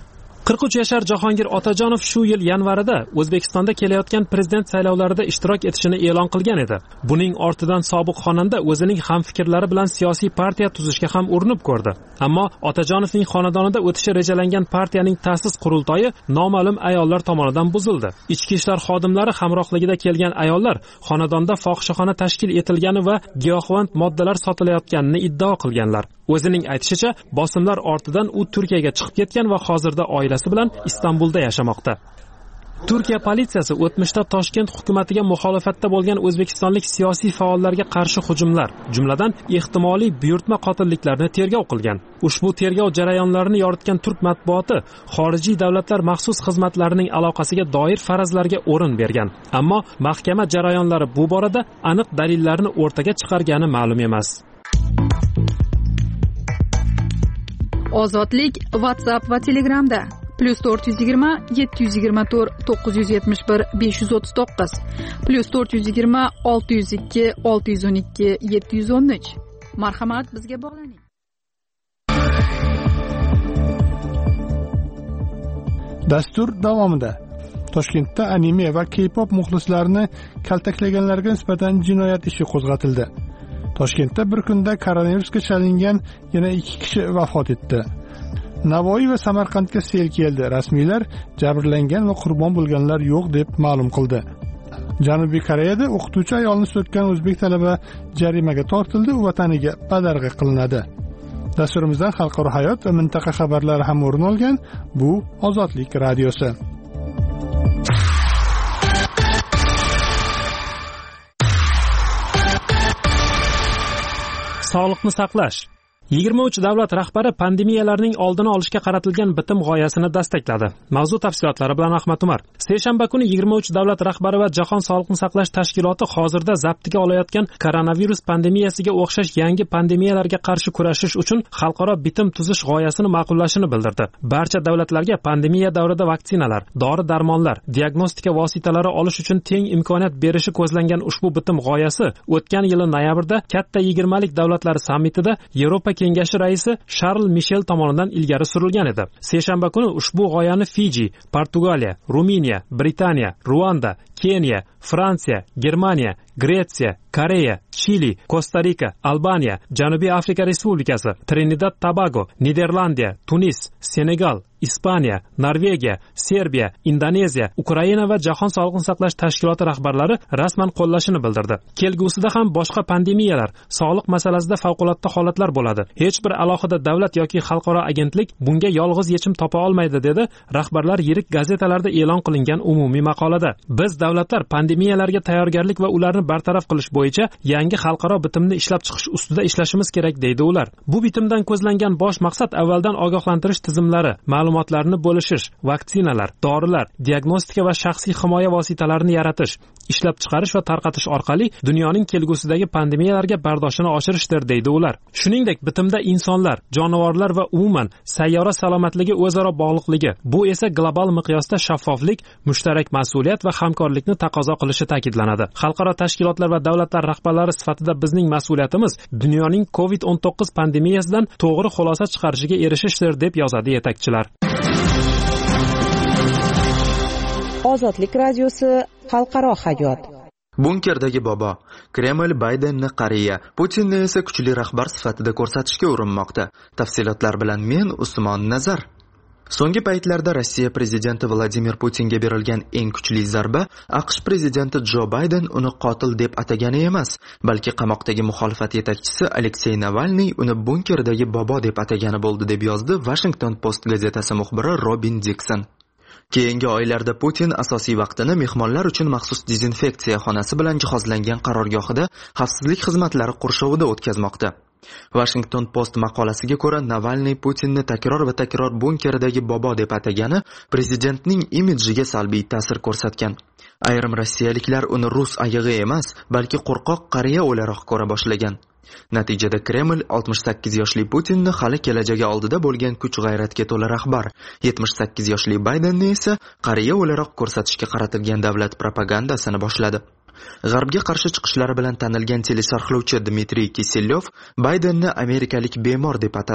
43 yashar Jahongir Otajonov shu yil yanvarida O'zbekistonda kelayotgan prezident saylovlarida ishtirok etishini e'lon qilgan edi. Buning ortidan sobiq xonanda o'zining hamfikrlari bilan siyosiy partiya tuzishga ham urinib ko'rdi. Ammo Otajonovning xonadonida o'tishi rejalangan partiyaning ta'sis qurultoyi noma'lum ayollar tomonidan buzildi. Ichki ishlar xodimlari hamrohligida kelgan ayollar xonadonda fohishaxona tashkil etilgani va giyohvand moddalar sotilayotganini iddao qilganlar. O'zining aytishicha, bosimlar ortidan u Turkiyaga chiqib ketgan va hozirda oilasi bilan Istanbulda yashamoqda. Turkiya politsiyasi o'tmishda Toshkent hukumatiga muxolifatda bo'lgan o'zbekistonlik siyosiy faollarga qarshi hujumlar, jumladan ehtimoliy buyurtma qotilliklarni tergov qilgan. Ushbu tergov jarayonlarini yoritgan turk matbuoti xorijiy davlatlar maxsus xizmatlarining aloqasiga doir farazlarga o'rin bergan. Ammo mahkama jarayonlari bu borada aniq dalillarni o'rtaga chiqargani ma'lum emas. Ozodlik WhatsApp va Telegramda +420 724 971 539 +420 602 612 713. Marhamat, bizga bog'laning. Dastur davomida Toshkentda anime va K-pop muxlislarini kaltaklaganlarga nisbatan jinoyat ishi qo'zg'atildi. Toshkentda bir kunda koronavirusga chalingan yana 2 kishi vafot etdi. Navoiy va Samarqandga sel keldi. Rasmiylar jabrlangan va qurbon bo'lganlar yo'q deb ma'lum qildi. Janubiy Koreyada o'qituvchi ayolni so'kkan o'zbek talaba jarimaga tortildi, u vataniga badarg'a qilinadi. Dasturimizdan xalqaro hayot va mintaqa xabarlari ham o'rin olgan. Bu Ozodlik radiosi. Sog'liqni saqlash. 23 davlat rahbari pandemiyalarning oldini olishga qaratilgan bitim g'oyasini dastakladi. Mavzu tafsilotlari bilan Ahmad Umar. Seshanba kuni 23 davlat rahbari va Jahon sog'liqni saqlash tashkiloti hozirda zabtiga olayotgan koronavirus pandemiyasiga o'xshash yangi pandemiyalarga qarshi kurashish uchun xalqaro bitim tuzish g'oyasini ma'qullashini bildirdi. Barcha davlatlarga pandemiya davrida vaksinalar, dori-darmonlar, diagnostika vositalari olish uchun teng imkoniyat berishi ko'zlangan ushbu bitim g'oyasi o'tgan yili noyabrda katta 20lik davlatlar sammitida Yevropa Kengashi raisi Charles Michel tomonidan ilgari surilgan edi. Seshanba kuni ushbu g'oyani Fiji, Portugaliya, Ruminiya, Britaniya, Ruanda, Keniya, Fransiya, Germaniya, Gretsiya, Koreya, Chili, Kosta-Rika, Albaniya, Janubiy Afrika Respublikasi, Trinidad Tobago, Niderlandiya, Tunis, Senegal, Ispaniya, Norvegiya, Serbiya, Indoneziya, Ukraina va Jahon sog'liqni saqlash tashkiloti rahbarlari rasman qo'llashini bildirdi. Kelgusida ham boshqa pandemiyalar, sog'liq masalasida favqulodda holatlar bo'ladi. Hech bir alohida davlat yoki xalqaro agentlik bunga yolg'iz yechim topa olmaydi, dedi rahbarlar yirik gazetalarda e'lon qilingan umumiy maqolada. Biz davlatlar pandemiyalarga tayyorgarlik va ularni bartaraf qilish bo'yicha yangi xalqaro bitimni ishlab chiqish ustida ishlashimiz kerak, deydi ular. Bu bitimdan ko'zlangan bosh maqsad avvaldan ogohlantirish tizimlari, ma'lumotlarni bo'lishish, vaksinalar, dorilar, diagnostika va shaxsiy himoya vositalarini yaratish, ishlab chiqarish va tarqatish orqali dunyoning kelgusidagi pandemiyalarga bardoshini oshirishdir, deydi ular. Shuningdek, bitimda insonlar, jonivorlar va umuman sayyora salomatligi o'zaro bog'liqligi, bu esa global miqyosda shaffoflik, mushtarak mas'uliyat va hamkorlikni taqozo qilishi ta'kidlanadi. Xalqaro tashkilotlar va davlatlar rahbarlari sifatida bizning mas'uliyatimiz dunyoning COVID-19 pandemiyasidan to'g'ri xulosa chiqarishiga erishishdir, deb yozadi yetakchilar. Ozodlik radiosi xalqaro hayot. Bunkerdagi bobo Kreml Baydenni qariya, Putinni esa kuchli rahbar sifatida ko'rsatishga urinmoqda. Tafsilotlar bilan men Usmon Nazar. So'nggi paytlarda Rossiya prezidenti Vladimir Putinga berilgan eng kuchli zarba AQSh prezidenti Jo Bayden uni qotil deb atagani emas, balki qamoqdagi muxolifat yetakchisi Aleksey Navalniy uni bunkerdagi bobo deb atagani bo'ldi, deb yozdi Washington Post gazetasi muxbiri Robin Dixon. Keyingi oylarda Putin asosiy vaqtini mehmonlar uchun maxsus dezinfeksiya xonasi bilan jihozlangan qarorgohida xavfsizlik xizmatlari qurshovida o'tkazmoqda. Washington Post maqolasiga ko'ra, Navalniy Putinni takror va takror bunkerdagi bobo deb atagani prezidentning imidjiga salbiy ta'sir ko'rsatgan. Ayrim rossiyaliklar uni rus ayig'i emas, balki qo'rqoq qariya o'laroq ko'ra boshlagan. Natijada Kreml 68 yoshli Putinni hali kelajagi oldida bo'lgan kuch-g'ayratga to'la rahbar, 78 yoshli Baydenni esa qariya o'laroq ko'rsatishga qaratilgan davlat propagandasini boshladi. G'arbga qarshi chiqishlari bilan tanilgan telesharhlovchi Dmitriy Kiselyov Baydenni amerikalik bemor deb atadi.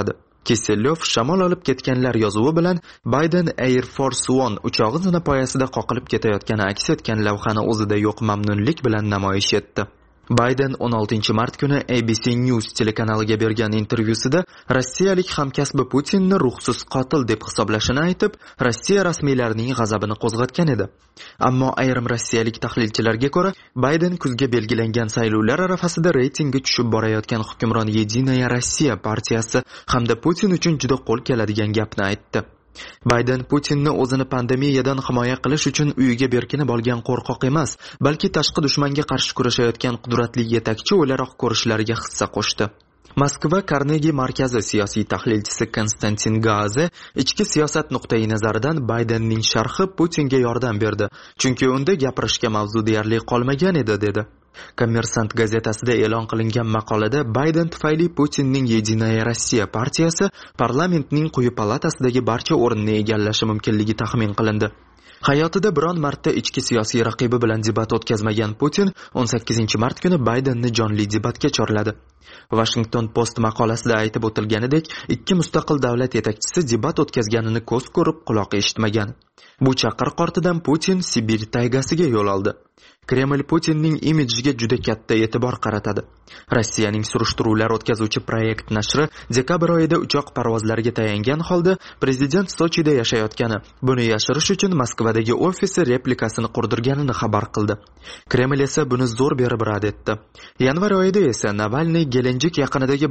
Kiselyov shamol olib ketganlar yozuvi bilan Biden Air Force One uchog'i zinapoyasida qoqilib ketayotgani aks etgan lavhani o'zida yo'q mamnunlik bilan namoyish etdi. Biden 16 mart kuni ABC News telekanaliga bergan intervyusida rossiyalik hamkasbi Putinni ruhsiz qotil deb hisoblashini aytib, Rossiya rasmiylarining g'azabini qo'zg'atgan edi. Ammo ayrim rossiyalik tahlilchilarga ko'ra, Biden kuzga belgilangan saylovlar arafasida reytingi tushib borayotgan hukmron Yedinaya Rossiya partiyasi hamda Putin uchun juda qo'l keladigan gapni aytdi. Biden Putinni o'zini pandemiyadan himoya qilish uchun uyiga berkinib olgan qo'rqoq emas, balki tashqi dushmanga qarshi kurashayotgan qudratli yetakchi o'laroq ko'rishlariga hissa qo'shdi. Moskva Carnegie markazi siyosiy tahlilchisi Konstantin Gaze ichki siyosat nuqtai nazaridan Bidenning sharhi Putinga yordam berdi, chunki unda gapirishga mavzu deyarli qolmagan edi, dedi. Kommersant gazetasida e'lon qilingan maqolada Biden tufayli Putinning Yedinaya Rossiya partiyasi parlamentning quyi palatasidagi barcha o'rinni egallashi mumkinligi taxmin qilindi. Hayotida biron marta ichki siyosiy raqibi bilan debat o'tkazmagan Putin 18 mart kuni Bidenni jonli debatga chorladi. Washington Post maqolasida aytib o'tilganidek, ikki mustaqil davlat yetakchisi debat o'tkazganini ko'z ko'rib, quloq eshitmagan. Bu chaqiriq ortidan Putin Sibir taygasiga yo'l oldi. Kreml Putinning imidjiga juda katta e'tibor qaratadi. Rossiyaning surishtiruvlar o'tkazuvchi proyekt nashri dekabr oyida uchoq parvozlariga tayangan holda prezident Sochida yashayotgani, buni yashirish uchun Moskvadagi ofisi replikasini qurdirganini xabar qildi. Kreml esa buni zo'r berib rad etdi. Yanvar oyida esa Navalniy Gelenjik yaqinidagi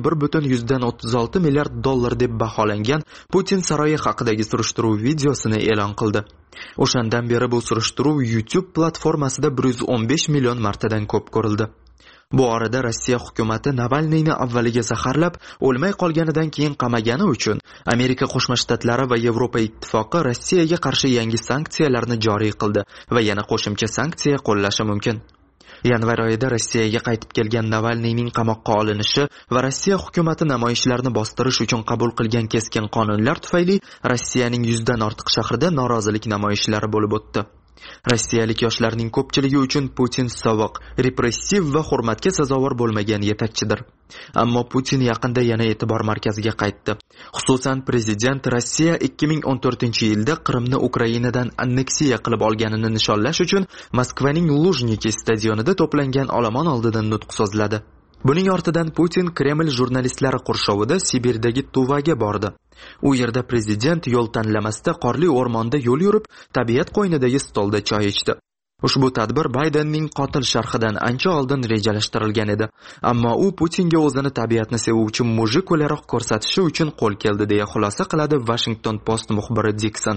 1,36 milliard dollar deb baholangan Putin saroyi haqidagi surishtiruv videosini e'lon qildi. O'shandan beri bu surishtiruv YouTube platformasida 115 million martadan ko'p ko'rildi. Bu orada Rossiya hukumati Navalniyni avvaliga zaharlab, o'lmay qolganidan keyin qamagani uchun Amerika Qo'shma Shtatlari va Yevropa Ittifoqi Rossiyaga qarshi yangi sanksiyalarni joriy qildi va yana qo'shimcha sanksiya qo'llashi mumkin. Yanvar oyida Rossiyaga qaytib kelgan Navalniyning qamoqqa olinishi va Rossiya hukumati namoyishlarni bostirish uchun qabul qilgan keskin qonunlar tufayli Rossiyaning 100 dan ortiq shahrida norozilik namoyishlari bo'lib o'tdi. Rossiyalik yoshlarning ko'pchiligi uchun Putin sovuq, repressiv va hurmatga sazovor bo'lmagan yetakchidir. Ammo Putin yaqinda yana e'tibor markaziga qaytdi. Xususan, prezident Rossiya 2014-yilda Qrimni Ukrainadan anneksiya qilib olganini nishonlash uchun Moskvaning Lujniki stadionida to'plangan olomon oldida nutq so'zladi. Buning ortidan Putin Kreml jurnalistlari qurshovida Sibirdagi Tuvaga bordi. U yerda prezident yo'l tanlamasida qorli o'rmonda yo'l yurib, tabiat qo'ynidagi stolda choy ichdi. Ushbu tadbir Bidenning qotil sharhidan ancha oldin rejalashtirilgan edi, ammo u Putinga o'zini tabiatni sevuvchi mujik o'laroq ko'rsatishi uchun qo'l keldi, deya xulosa qiladi Washington Post muxbiri Dixon.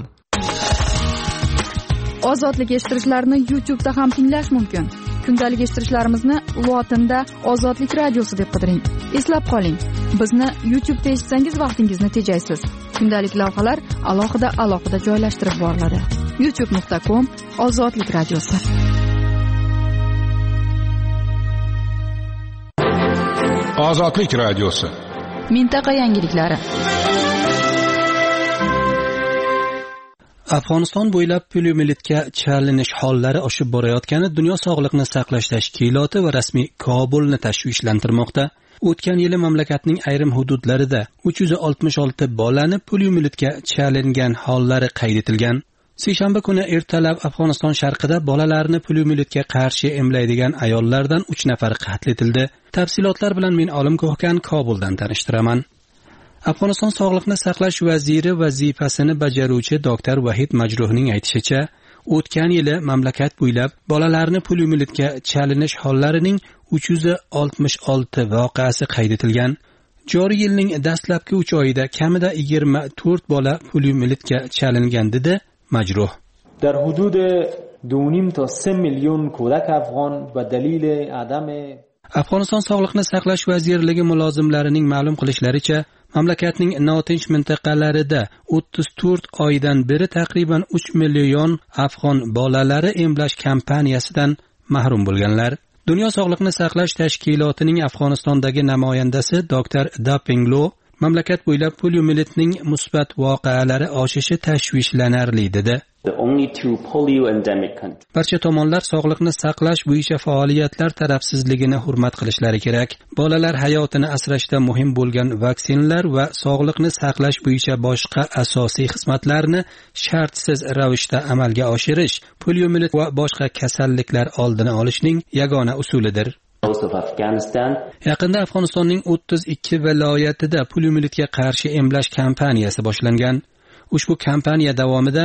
Ozodlik eshittirishlarni YouTube'da ham tinglash mumkin. Kundalik eshittirishlarimizni lotinda Ozodlik radiosi deb qidiring. Eslab qoling, bizni YouTube'da eshitsangiz vaqtingizni tejaysiz. Kundalik lavhalar alohida joylashtirib boriladi. youtube.com Ozodlik radiosi. Ozodlik radiosi. Mintaqa yangiliklari. Afg'oniston bo'ylab poliomiyelitga chalinish hollari oshib borayotgani Dunyo sog'liqni saqlash tashkiloti va rasmiy Kobulni tashvishlantirmoqda. O'tgan yili mamlakatning ayrim hududlarida 366 bolani poliomiyelitga chalingan hollari qayd etilgan. Seshanba kuni ertalab Afg'oniston sharqida bolalarni poliomiyelitga qarshi emlaydigan ayollardan 3 nafar qatl etildi. Tafsilotlar bilan men Olim Ko'hkan Kobuldan tanishtiraman. Afg'oniston sog'liqni saqlash vaziri vazifasini bajaruvchi doktor Vahid Majruhning aytishicha, o'tgan yili mamlakat bo'ylab bolalarni poliomiyelitga chalinish hollarining 366 voqeasi qayd etilgan. Joriy yilning dastlabki 3 oyida kamida 24 bola poliomiyelitga chalingan, dedi Majruh. در حدود 2.5 تا 3 میلیون کودک افغان به دلیل عدم Afg'oniston sog'liqni saqlash vazirligi mulozimlarining ma'lum qilishlaricha, mamlakatning notinch mintaqalarida 34 oydan beri taqriban 3 million afg'on bolalari emlash kampaniyasidan mahrum bo'lganlar. Dunyo sog'liqni saqlash tashkilotining Afg'onistondagi namoyandasi doktor Dapinglo mamlakat bo'ylab poliomiyelit musbat voqealari oshishi tashvishlanarli dedi. Barcha tomonlar sog'liqni saqlash bo'yicha faoliyatlar tarafsizligini hurmat qilishlari kerak. Bolalar hayotini asrashda muhim bo'lgan vaksinalar va sog'liqni saqlash bo'yicha boshqa asosiy xizmatlarni shartsiz ravishda amalga oshirish poliomiyelit va boshqa kasalliklar oldini olishning yagona usulidir. Yaqinda Afg'onistonning 32 viloyatida poliomiyelitga qarshi emlash kampaniyasi boshlangan. Ushbu kampaniya davomida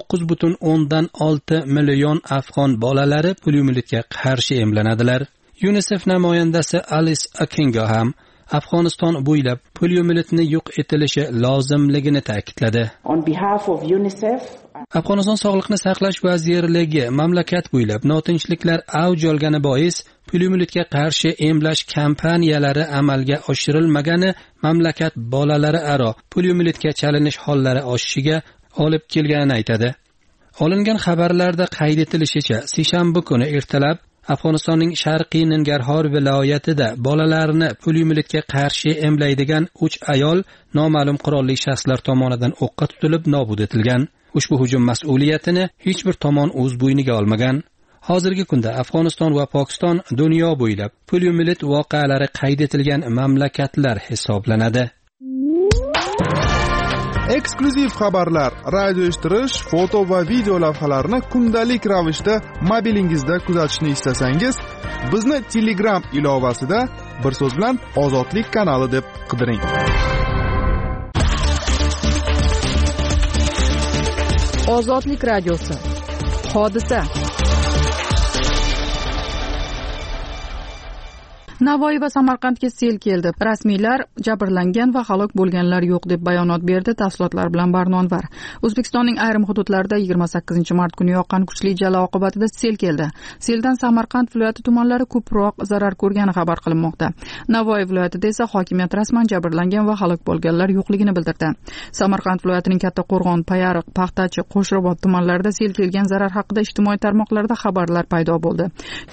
9,6 million afg'on bolalari poliomiyelitga qarshi emlanadilar. UNICEF namoyandasi Alice Akingo ham Afg'oniston bo'ylab poliomiyelitni yo'q etilishi lozimligini ta'kidladi. Afg'oniston sog'liqni saqlash vazirligi mamlakat bo'ylab notinchliklar avj olgani bois poliomiyelitga qarshi emlash kampaniyalari amalga oshirilmagani mamlakat bolalari aro poliomiyelitga chalinish hollari oshishiga olib kelganini aytadi. Olingan xabarlarda qayd etilishicha, seshanba kuni ertalab Afg'onistonning Sharqiy Nangarhor viloyatida bolalarni poliomiyelitga qarshi emlaydigan 3 ayol noma'lum qurolli shaxslar tomonidan o'qqa tutilib nobud etilgan. Ushbu hujum mas'uliyatini hech bir tomon o'z bo'yniga olmagan. Hozirgi kunda Afg'oniston va Pokiston dunyo bo'ylab poliomiyellit voqealari qayd etilgan mamlakatlar hisoblanadi. Eksklyuziv xabarlar, radio eshittirish, foto va video lavhalarni kundalik ravishda mobilingizda kuzatishni istasangiz, bizni Telegram ilovasida bir so'z bilan Ozodlik kanali deb qidiring. Ozodlik radiosi. Hodisa. Navoiy va Samarqandga sel keldi. Rasmiylar jabrlangan va halok bo'lganlar yo'q deb bayonot berdi. Tafsilotlar bilan Barnonvar. O'zbekistonning ayrim hududlarida 28-mart kuni yoqqan kuchli jala oqibatida sel keldi. Seldan Samarqand viloyati tumanlari ko'proq zarar ko'rgani xabar qilinmoqda. Navoiy viloyatida esa hokimiyat rasman jabrlangan va halok bo'lganlar yo'qligini bildirdi. Samarqand viloyatining Kattaqo'rg'on, Payariq, Paxtachi, Qo'shrobod tumanlarida sel kelgan zarar haqida ijtimoiy tarmoqlarda xabarlar paydo bo'ldi.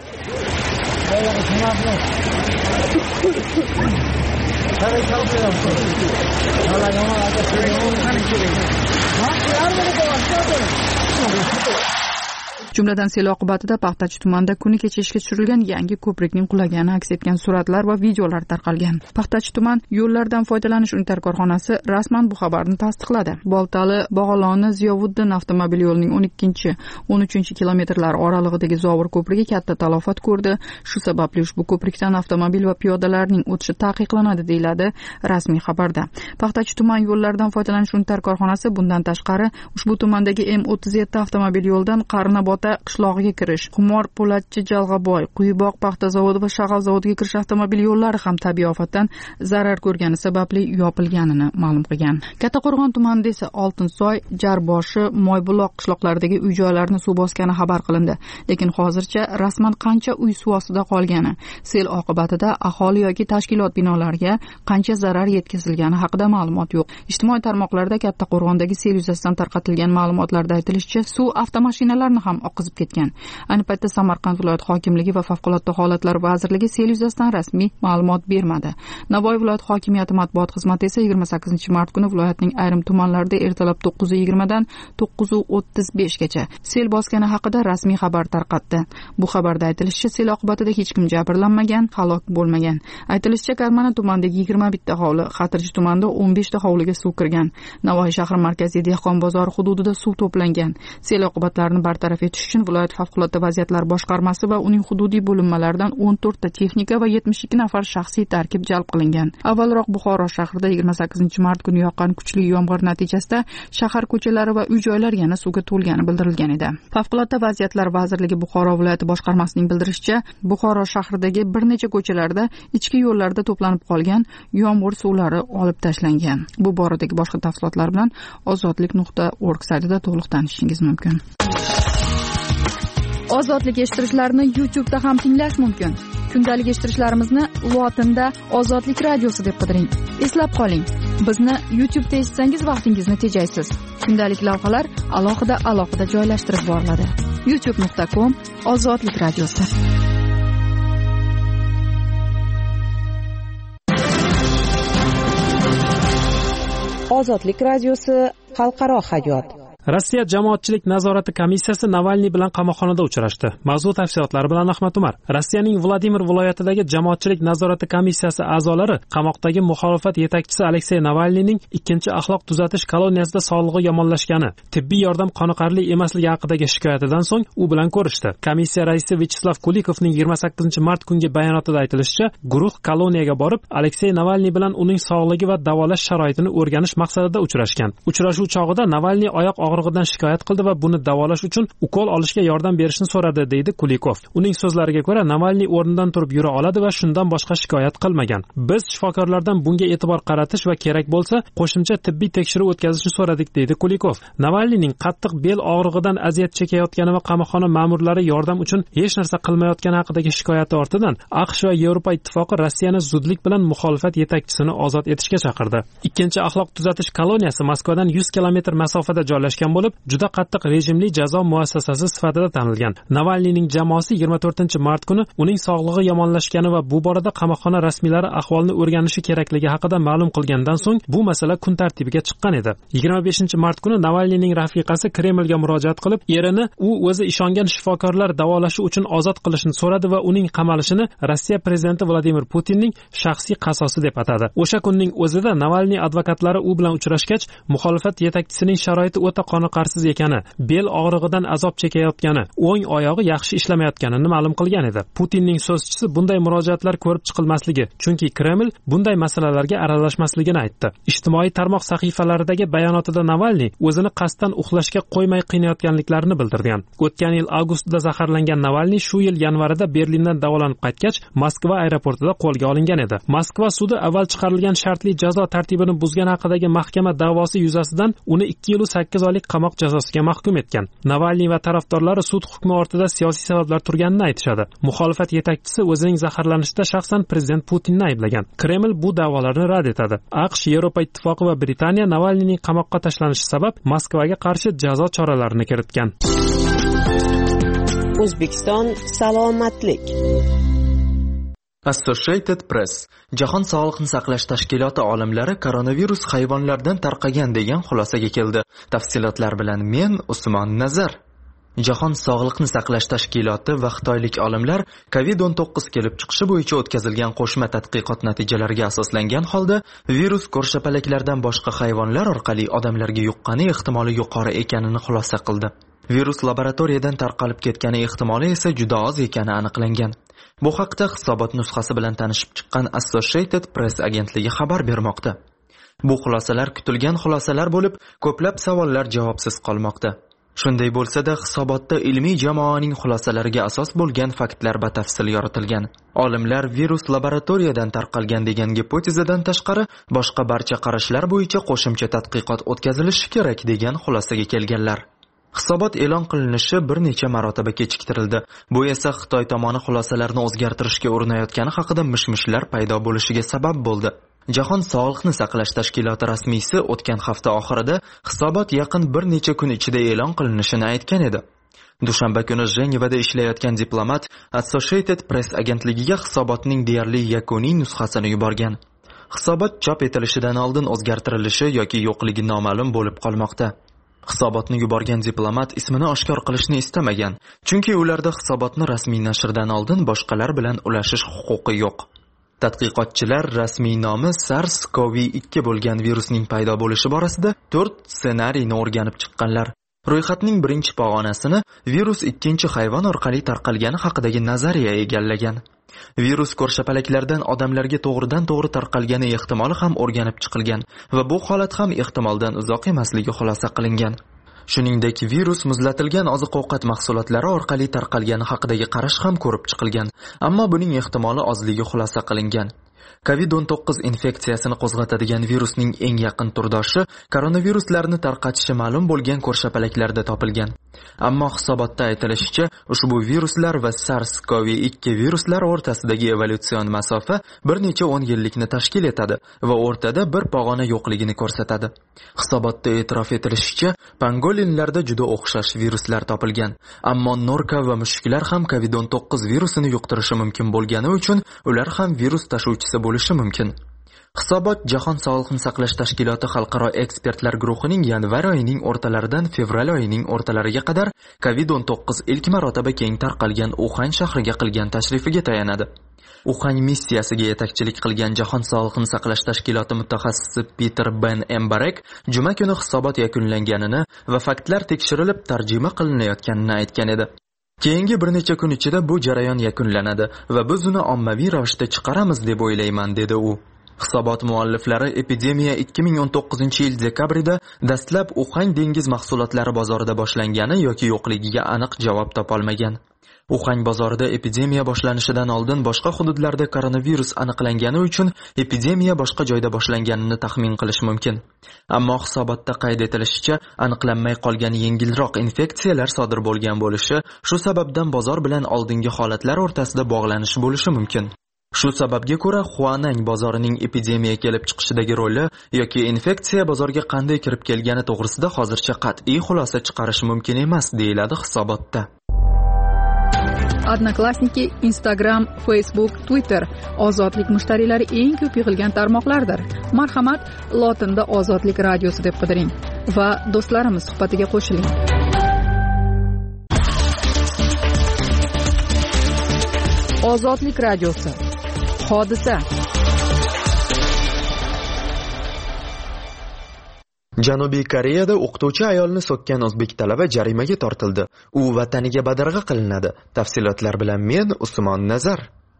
Jumladan sel oqibatida Paxtachi tumanida kuni kecha ishga tushirilgan yangi ko'prikning qulagani aks etgan suratlar va videolar tarqalgan. Paxtachi tuman yo'llardan foydalanish unitar korxonasi rasman bu xabarni tasdiqladi. Boltali Bog'oloni Ziyovuddin avtomobil yo'lining 12-13 kilometrlar oralig'idagi Zovur ko'prigi katta talofat ko'rdi. Shu sababli ushbu ko'prikdan avtomobil va piyodalarning o'tishi taqiqlanadi deyiladi rasmiy xabarda. Paxtachi tuman yo'llardan foydalanish unitar korxonasi bundan tashqari ushbu tumandagi M37 avtomobil yo'ldan Qarnobod qishlog'iga kirish, Qumor, Po'latchi, Jalg'aboy, Quyuboq paxta zavodi va Shag'al zavodiga kirish avtomobil yo'llari ham tabiiy ofatdan zarar ko'rgani sababli yopilganini ma'lum qilgan. Kattaqo'rg'on tumanida esa Oltinsoy, Jarboshi, Moybuloq qishloqlaridagi uy-joylarni suv bosgani xabar qilindi. Lekin hozircha rasman qancha uy suv ostida qolgani, sel oqibatida aholi yoki tashkilot binolariga qancha zarar yetkazilgani haqida ma'lumot yo'q. Ijtimoiy tarmoqlarda Kattaqo'rg'ondagi sel yuzasidan tarqatilgan ma'lumotlarda aytilishicha, suv avtomashinalarni ham oqizib ketgan. Ayni paytda Samarqand viloyat hokimligi va favqulodda holatlar vazirligi sel yuzasidan rasmiy ma'lumot bermadi. Navoiy viloyat hokimiyati matbuot xizmati esa 28-mart kuni viloyatning ayrim tumanlarida ertalab 9:20 dan 9:35 gacha sel bosgani haqida rasmiy xabar tarqatdi. Bu xabarda aytilishicha, sel oqibatida hech kim jabrlanmagan, halok bo'lmagan. Aytilishicha, Karmana tumanidagi 21 ta hovli, Xatirchi tumanida 15 ta hovliga suv kirgan. Navoiy shahri markaziy dehqon bozori hududida suv to'plangan. Sel oqibatlarini bartaraf etish uchun viloyat favqulodda vaziyatlar boshqarmasi va uning hududiy bo'linmalaridan 14 ta texnika va 72 nafar shaxsiy tarkib jalb qilingan. Avvalroq Buxoro shahrida 28-mart kuni yoqqan kuchli yomg'ir natijasida shahar ko'chalari va uy-joylar yana suvga to'lgani bildirilgan edi. Favqulodda vaziyatlar vazirligi Buxoro viloyati boshqarmasining bildirishicha, Buxoro shahridagi bir necha ko'chalarda ichki yo'llarda to'planib qolgan yomg'ir suvlari olib tashlangan. Bu boradagi boshqa tafsilotlar bilan ozodlik.org saytida to'liq tanishishingiz mumkin. Ozodlik eshittirishlarini YouTube'da ham tinglash mumkin. Kundalik eshittirishlarimizni lotinda Ozodlik radiosi deb qidiring. Eslab qoling, bizni YouTube'da eshitsangiz vaqtingizni tejaysiz. Kundalik lavhalar alohida joylashtirib boriladi. youtube.com/Ozodlik radiosi. Ozodlik radiosi xalqaro hayot. Rossiya jamoatchilik nazorati komissiyasi Navalniy bilan qamoqxonada uchrashdi. Mavzu tafsilotlari bilan Ahmad Umar. Rossiyaning Vladimir viloyatidagi jamoatchilik nazorati komissiyasi a'zolari qamoqdagi muxolifat yetakchisi Aleksey Navalniyning ikkinchi axloq tuzatish koloniyasida sog'lig'i yomonlashgani, tibbiy yordam qoniqarli emasligi haqidagi shikoyatidan so'ng u bilan ko'rishdi. Komissiya raisi Vyacheslav Kulikovning 28-mart kungi bayonotida aytilishicha, guruh koloniyaga borib, Aleksey Navalniy bilan uning sog'ligi va davolash sharoitini o'rganish maqsadida uchrashgan. Uchrashuv chog'ida Navalniy oyoq og'rig'idan shikoyat qildi va buni davolash uchun ukol olishga yordam berishni so'radi, deydi Kulikov. Uning so'zlariga ko'ra, Navalniy o'rnidan turib yura oladi va shundan boshqa shikoyat qilmagan. Biz shifokorlardan bunga e'tibor qaratish va kerak bo'lsa, qo'shimcha tibbiy tekshiruv o'tkazishni so'radik, deydi Kulikov. Navalniyning qattiq bel og'rig'idan aziyat chekayotgani va qamoqxona ma'murlari yordam uchun hech narsa qilmayotgani haqidagi shikoyati ortidan AQSh va Yevropa ittifoqi Rossiyani zudlik bilan muxolifat yetakchisini ozod etishga chaqirdi. Ikkinchi axloq tuzatish koloniyasi Moskvadan 100 kilometr masofada joylashgan bo'lib, juda qattiq rejimli jazo muassasasi sifatida tanilgan. Navalniyning jamoasi 24-mart kuni uning sog'lig'i yomonlashgani va bu borada qamoqxona rasmiylari ahvolni o'rganishi kerakligi haqida ma'lum qilgandan so'ng bu masala kun tartibiga chiqqan edi. 25-mart kuni Navalniyning rafiqasi Kremlga murojaat qilib, erini u o'zi ishongan shifokorlar davolashi uchun ozod qilishni so'radi va uning qamalishini Rossiya prezidenti Vladimir Putinning shaxsiy qasosi deb atadi. O'sha kunning o'zida Navalniy advokatlari u bilan uchrashgach, muxolifat yetakchisining sharoiti o'ta qoniqarsiz ekani, bel og'rig'idan azob chekayotgani, o'ng oyog'i yaxshi ishlamayotganini ma'lum qilgan edi. Putinning so'zchisi bunday murojaatlar ko'rib chiqilmasligi, chunki Kreml bunday masalalarga aralashmasligini aytdi. Ijtimoiy tarmoq sahifalaridagi bayonotida Navalniy o'zini qasddan uxlashga qo'ymay qiynayotganliklarini bildirgan. O'tgan yil avgustda zaharlangan Navalniy shu yil yanvarida Berlindan davolanib qaytgach, Moskva aeroportida qo'lga olingan edi. Moskva sudi avval chiqarilgan shartli jazo tartibini buzgani haqidagi mahkama da'vosi yuzasidan uni 2 yil 8 oylik qamoq jazosiga mahkum etgan. Navalniy va tarafdorlari sud hukmi ortida siyosiy sabablar turganini aytishadi. Muxolifat yetakchisi o'zining zaharlanishida shaxsan prezident Putinni ayblagan. Kreml bu da'volarni rad etadi. AQSh, Yevropa ittifoqi va Britaniya Navalniyning qamoqqa tashlanishi sabab Moskvaga qarshi jazo choralarini kiritgan. O'zbekiston salomatlik. Associated Press Jahon Sog'liqni saqlash tashkiloti olimlari koronavirus hayvonlardan tarqagan degan xulosaga keldi. Tafsilotlar bilan men Usmon Nazar. Jahon Sog'liqni saqlash tashkiloti va xitoylik olimlar COVID-19 kelib chiqishi bo'yicha o'tkazilgan qo'shma tadqiqot natijalariga asoslangan holda virus ko'rshapalaklardan boshqa hayvonlar orqali odamlarga yuqqani ehtimoli yuqori ekanini xulosa qildi. Virus laboratoriyadan tarqalib ketgani ehtimoli esa juda oz ekani aniqlangan. Bu haqda hisobot nusxasi bilan tanishib chiqqan Associated Press agentligi xabar bermoqda. Bu xulosalar kutilgan xulosalar bo'lib, ko'plab savollar javobsiz qolmoqda. Shunday bo'lsa-da, hisobotda ilmiy jamoaning xulosalariga asos bo'lgan faktlar batafsil yoritilgan. Olimlar virus laboratoriyadan tarqalgan degan gipotezadan tashqari boshqa barcha qarashlar bo'yicha qo'shimcha tadqiqot o'tkazilishi kerak degan xulosaga kelganlar. Hisobot e'lon qilinishi bir necha marotaba kechiktirildi. Bu esa Xitoy tomoni xulosalarni o'zgartirishga urinayotgani haqida mish-mishlar paydo bo'lishiga sabab bo'ldi. Jahon Sog'liqni saqlash tashkiloti rasmiysi o'tgan hafta oxirida hisobot yaqin bir necha kun ichida e'lon qilinishini aytgan edi. Dushanba kuni Jenevada ishlayotgan diplomat Associated Press agentligiga hisobotning deyarli yakuniy nusxasini yuborgan. Hisobot chop etilishidan oldin o'zgartirilishi yoki yo'qligi noma'lum bo'lib qolmoqda. Hisobotni yuborgan diplomat ismini oshkor qilishni istamagan, chunki ularda hisobotni rasmiy nashrdan oldin boshqalar bilan ulashish huquqi yo'q. Tadqiqotchilar rasmiy nomi SARS-CoV-2 bo'lgan virusning paydo bo'lishi borasida 4 ssenariyni o'rganib chiqqanlar. Ro'yxatning birinchi pog'onasini virus ikkinchi hayvon orqali tarqalgani haqidagi nazariya egallagan. Virus ko'rshapalaklardan odamlarga to'g'ridan-to'g'ri tarqalgani ehtimoli ham o'rganib chiqilgan va bu holat ham ehtimoldan uzoq emasligi xulosa qilingan. Shuningdek, virus muzlatilgan oziq-ovqat mahsulotlari orqali tarqalgani haqidagi qarash ham ko'rib chiqilgan, ammo buning ehtimoli ozligi xulosa qilingan. COVID-19 infeksiyasini qo'zg'atadigan virusning eng yaqin turdoshi koronaviruslarni tarqatishi ma'lum bo'lgan ko'rshapalaklarda topilgan. Ammo hisobotda aytilishicha, ushbu viruslar va SARS-CoV-2 viruslar o'rtasidagi evolyutsion masofa bir necha 10 yillikni tashkil etadi va o'rtada bir pog'ona yo'qligini ko'rsatadi. Hisobotda e'tirof etilishicha, pangolinlarda juda o'xshash viruslar topilgan, ammo norka va mushuklar ham COVID-19 virusini yuqtirishi mumkin bo'lgani uchun ular ham virus tashuvchisi bo'lishi mumkin. Hisobot Jahon Sog'liqni saqlash tashkiloti xalqaro ekspertlar guruhining yanvar oyining o'rtalaridan fevral oyining o'rtalariga qadar COVID-19 ilk marotaba keng tarqalgan Uxan shahriga qilgan tashrifiga tayanadi. Uxan missiyasiga yetakchilik qilgan Jahon Sog'liqni saqlash tashkiloti mutaxassisi Peter Ben Embarek juma kuni hisobot yakunlanganini va faktlar tekshirilib tarjima qilinayotganini aytgan edi. Keyingi bir necha kun ichida bu jarayon yakunlanadi va biz uni ommaviy ravishda chiqaramiz deb o'ylayman, dedi u. Hisobot mualliflari epidemiya 2019-yil dekabrida dastlab Uxan dengiz mahsulotlari bozorida boshlangani yoki yo'qligiga aniq javob topolmagan. Uxan bozorida epidemiya boshlanishidan oldin boshqa hududlarda koronavirus aniqlangani uchun epidemiya boshqa joyda boshlanganini taxmin qilish mumkin. Ammo hisobotda qayd etilishicha, aniqlanmay qolgan yengilroq infeksiyalar sodir bo'lgan bo'lishi, shu sababdan bozor bilan oldingi holatlar o'rtasida bog'lanish bo'lishi mumkin. Shu sababga ko'ra Huanang bozorining epidemiya kelib chiqishidagi roli yoki infeksiya bozorga qanday kirib kelgani to'g'risida hozircha qat'iy xulosa chiqarish mumkin emas, deyiladi hisobotda. Odnoklassniki, Instagram, Facebook, Twitter ozodlik mushtariylari eng ko'p yig'ilgan tarmoqlardir. Marhamat, lotinda Ozodlik radiosi deb qidiring va do'stlarimiz suhbatiga qo'shiling. Ozodlik radiosi. Hodisa. Janubiy Koreyada o'qituvchi ayolni so'kkan o'zbek talaba jarimaga tortildi. U vataniga badarg'a qilinadi. Tafsilotlar bilan men Usmon Nazar.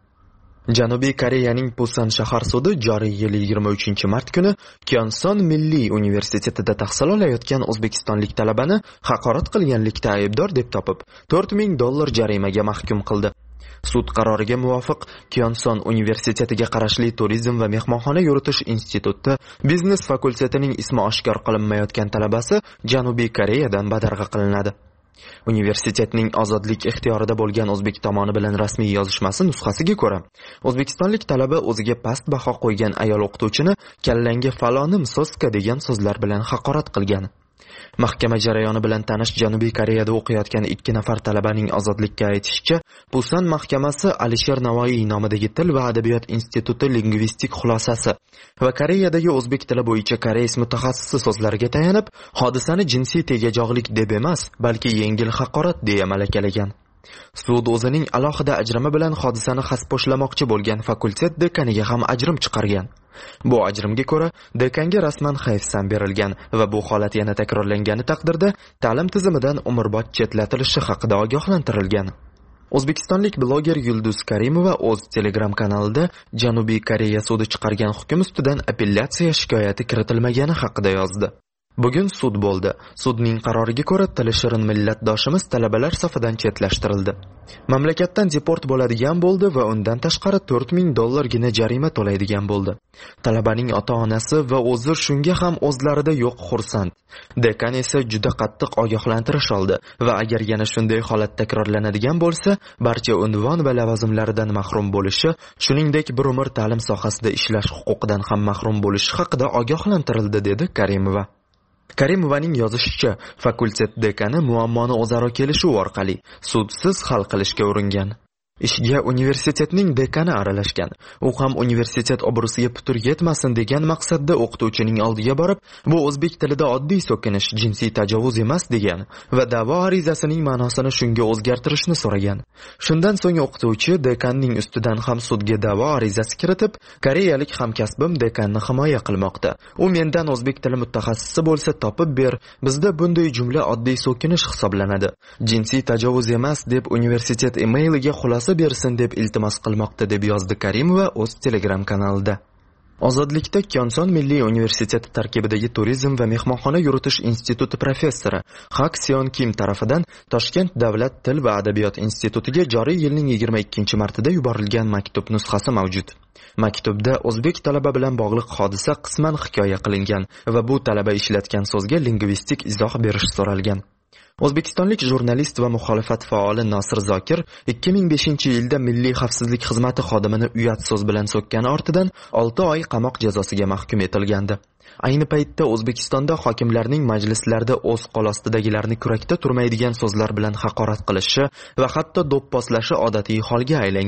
Janubiy Koreyaning Pusan shahar sudi joriy yil 23-mart kuni Kionson Milliy universitetida tahsil olayotgan o'zbekistonlik talabani haqorat qilganlikda aybdor deb topib, $4000 jarimaga mahkum qildi. Sud qaroriga muvofiq Kionson universitetiga qarashli Turizm va mehmonxona yuritish instituti biznes fakultetining ismi oshkor qilinmayotgan talabasi Janubiy Koreyadan badarg'a qilinadi. Universitetning ozodlik ixtiyorida bo'lgan o'zbek tomoni bilan rasmiy yozishmasi nusxasiga ko'ra, o'zbekistonlik talaba o'ziga past baho qo'ygan ayol o'qituvchini kallangi falonim so'ska degan so'zlar bilan haqorat qilgan. Mahkama jarayoni bilan tanish Janubiy Koreyada o'qiyotgan 2 nafar talabaning ozodlikka aytishicha, Pusan mahkamasi Alisher Navoiy nomidagi Til va adabiyot instituti lingvistik xulosasi va Koreyadagi o'zbek tili bo'yicha koreys mutaxassisi so'zlariga tayanib, hodisani jinsiy tegajog'lik deb emas, balki yengil haqorat deya malakalagan. Sud o'zining alohida ajrimi bilan hodisani xaspo'shlamoqchi bo'lgan fakultet dekaniga ham ajrim chiqargan. Bu ajrimga ko'ra dekanga rasman hayfsan berilgan va bu holat yana takrorlangani taqdirda ta'lim tizimidan umrbod chetlatilishi haqida ogohlantirilgan. O'zbekistonlik bloger Yulduz Karimova o'z Telegram kanalida Janubiy Koreya sudi chiqargan hukm ustidan apellyatsiya shikoyati kiritilmagani haqida yozdi. Bugun sud bo'ldi. Sudning qaroriga ko'ra tili shirin millatdoshimiz talabalar safidan chetlashtirildi. Mamlakatdan deport bo'ladigan bo'ldi va undan tashqari $4000 gina jarima to'laydigan bo'ldi. Talabaning ota-onasi va o'zi shunga ham o'zlarida yo'q xursand. Dekan esa juda qattiq ogohlantirish oldi va agar yana shunday holat takrorlanadigan bo'lsa, barcha unvon va lavozimlaridan mahrum bo'lishi, shuningdek bir umr ta'lim sohasida ishlash huquqidan ham mahrum bo'lishi haqida ogohlantirildi, dedi Karimova. Karimovaning yozishicha, fakultet dekani muammoni o'zaro kelishuv orqali sudsiz hal qilishga uringan. Ishga universitetning dekani aralashgan. U ham universitet obro'siga putur yetmasin degan maqsadda o'qituvchining oldiga borib, bu o'zbek tilida oddiy so'kinish, jinsiy tajovuz emas degan va da'vo arizasining ma'nosini shunga o'zgartirishni so'ragan. Shundan so'ng o'qituvchi dekanning ustidan ham sudga da'vo arizasi kiritib, koreyalik hamkasbim dekanni himoya qilmoqda. U mendan o'zbek tili mutaxassisi bo'lsa topib ber. Bizda bunday jumla oddiy so'kinish hisoblanadi. Jinsiy tajovuz emas deb universitet emailiga xulosa bersin deb iltimos qilmoqda, deb yozdi Karimova o'z Telegram kanalida. Ozodlikda Kionson Milliy universiteti tarkibidagi Turizm va mehmonxona yuritish instituti professori Hak Seon Kim tarafidan Toshkent davlat til va adabiyot institutiga joriy yilning 22-martida yuborilgan maktub nusxasi mavjud. Maktubda o'zbek talaba bilan bog'liq hodisa qisman hikoya qilingan va bu talaba ishlatgan so'zga lingvistik izoh berish so'ralgan. O'zbekistonlik jurnalist va muxolifat faoli Nosir Zokir 2005-yilda Milliy xavfsizlik xizmati xodimini uyat so'z bilan so'kkani ortidan 6 oy qamoq jazosiga mahkum etilgandi. Ayni paytda O'zbekistonda hokimlarning majlislarda o'z qo'l ostidagilarni kurakda turmaydigan so'zlar bilan haqorat qilishi va hatto do'pposlashi odatiy holga aylangan.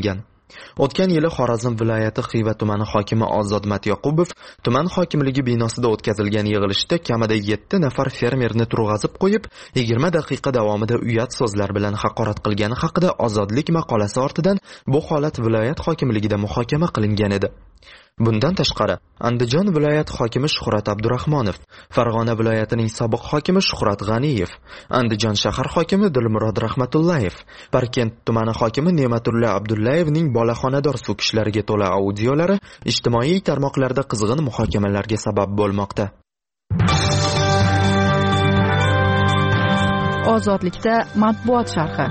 O'tgan yili Xorazm viloyati Xiva tumani hokimi Ozod Matyoqubov tuman hokimligi binosida o'tkazilgan yig'ilishda kamida 7 nafar fermerni turg'azib qo'yib, 20 daqiqa davomida uyat so'zlar bilan haqorat qilgani haqida Ozodlik maqolasi ortidan bu holat viloyat hokimligida muhokama qilingan edi. Bundan tashqari, Andijon viloyat hokimi Shuhrat Abdurahmonov, Farg'ona viloyatining sobiq hokimi Shuhrat G'aniyev, Andijon shahar hokimi Dilmurod Rahmatullayev, Parkent tumani hokimi Ne'matulla Abdullayevning bolaxonador so'kishlariga to'la audiolari ijtimoiy tarmoqlarda qizg'in muhokamalarga sabab bo'lmoqda. Ozodlikda matbuot sharhi.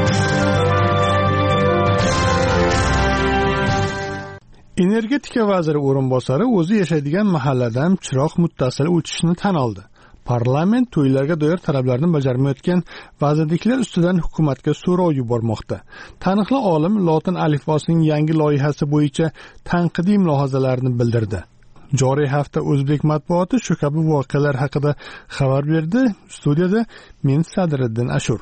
Energetika vaziri o'rinbosari o'zi yashaydigan mahalladan chiroq muttasil o'chishini tan oldi. Parlament to'ylarga doir talablarni bajarmayotgan vazirliklar ustidan hukumatga so'rov yubormoqda. Taniqli olim lotin alifbosining yangi loyihasi bo'yicha tanqidiy mulohazalarini bildirdi. Joriy hafta o'zbek matbuoti shu kabi voqealar haqida xabar berdi. Studiyada men Sadriddin Ashur.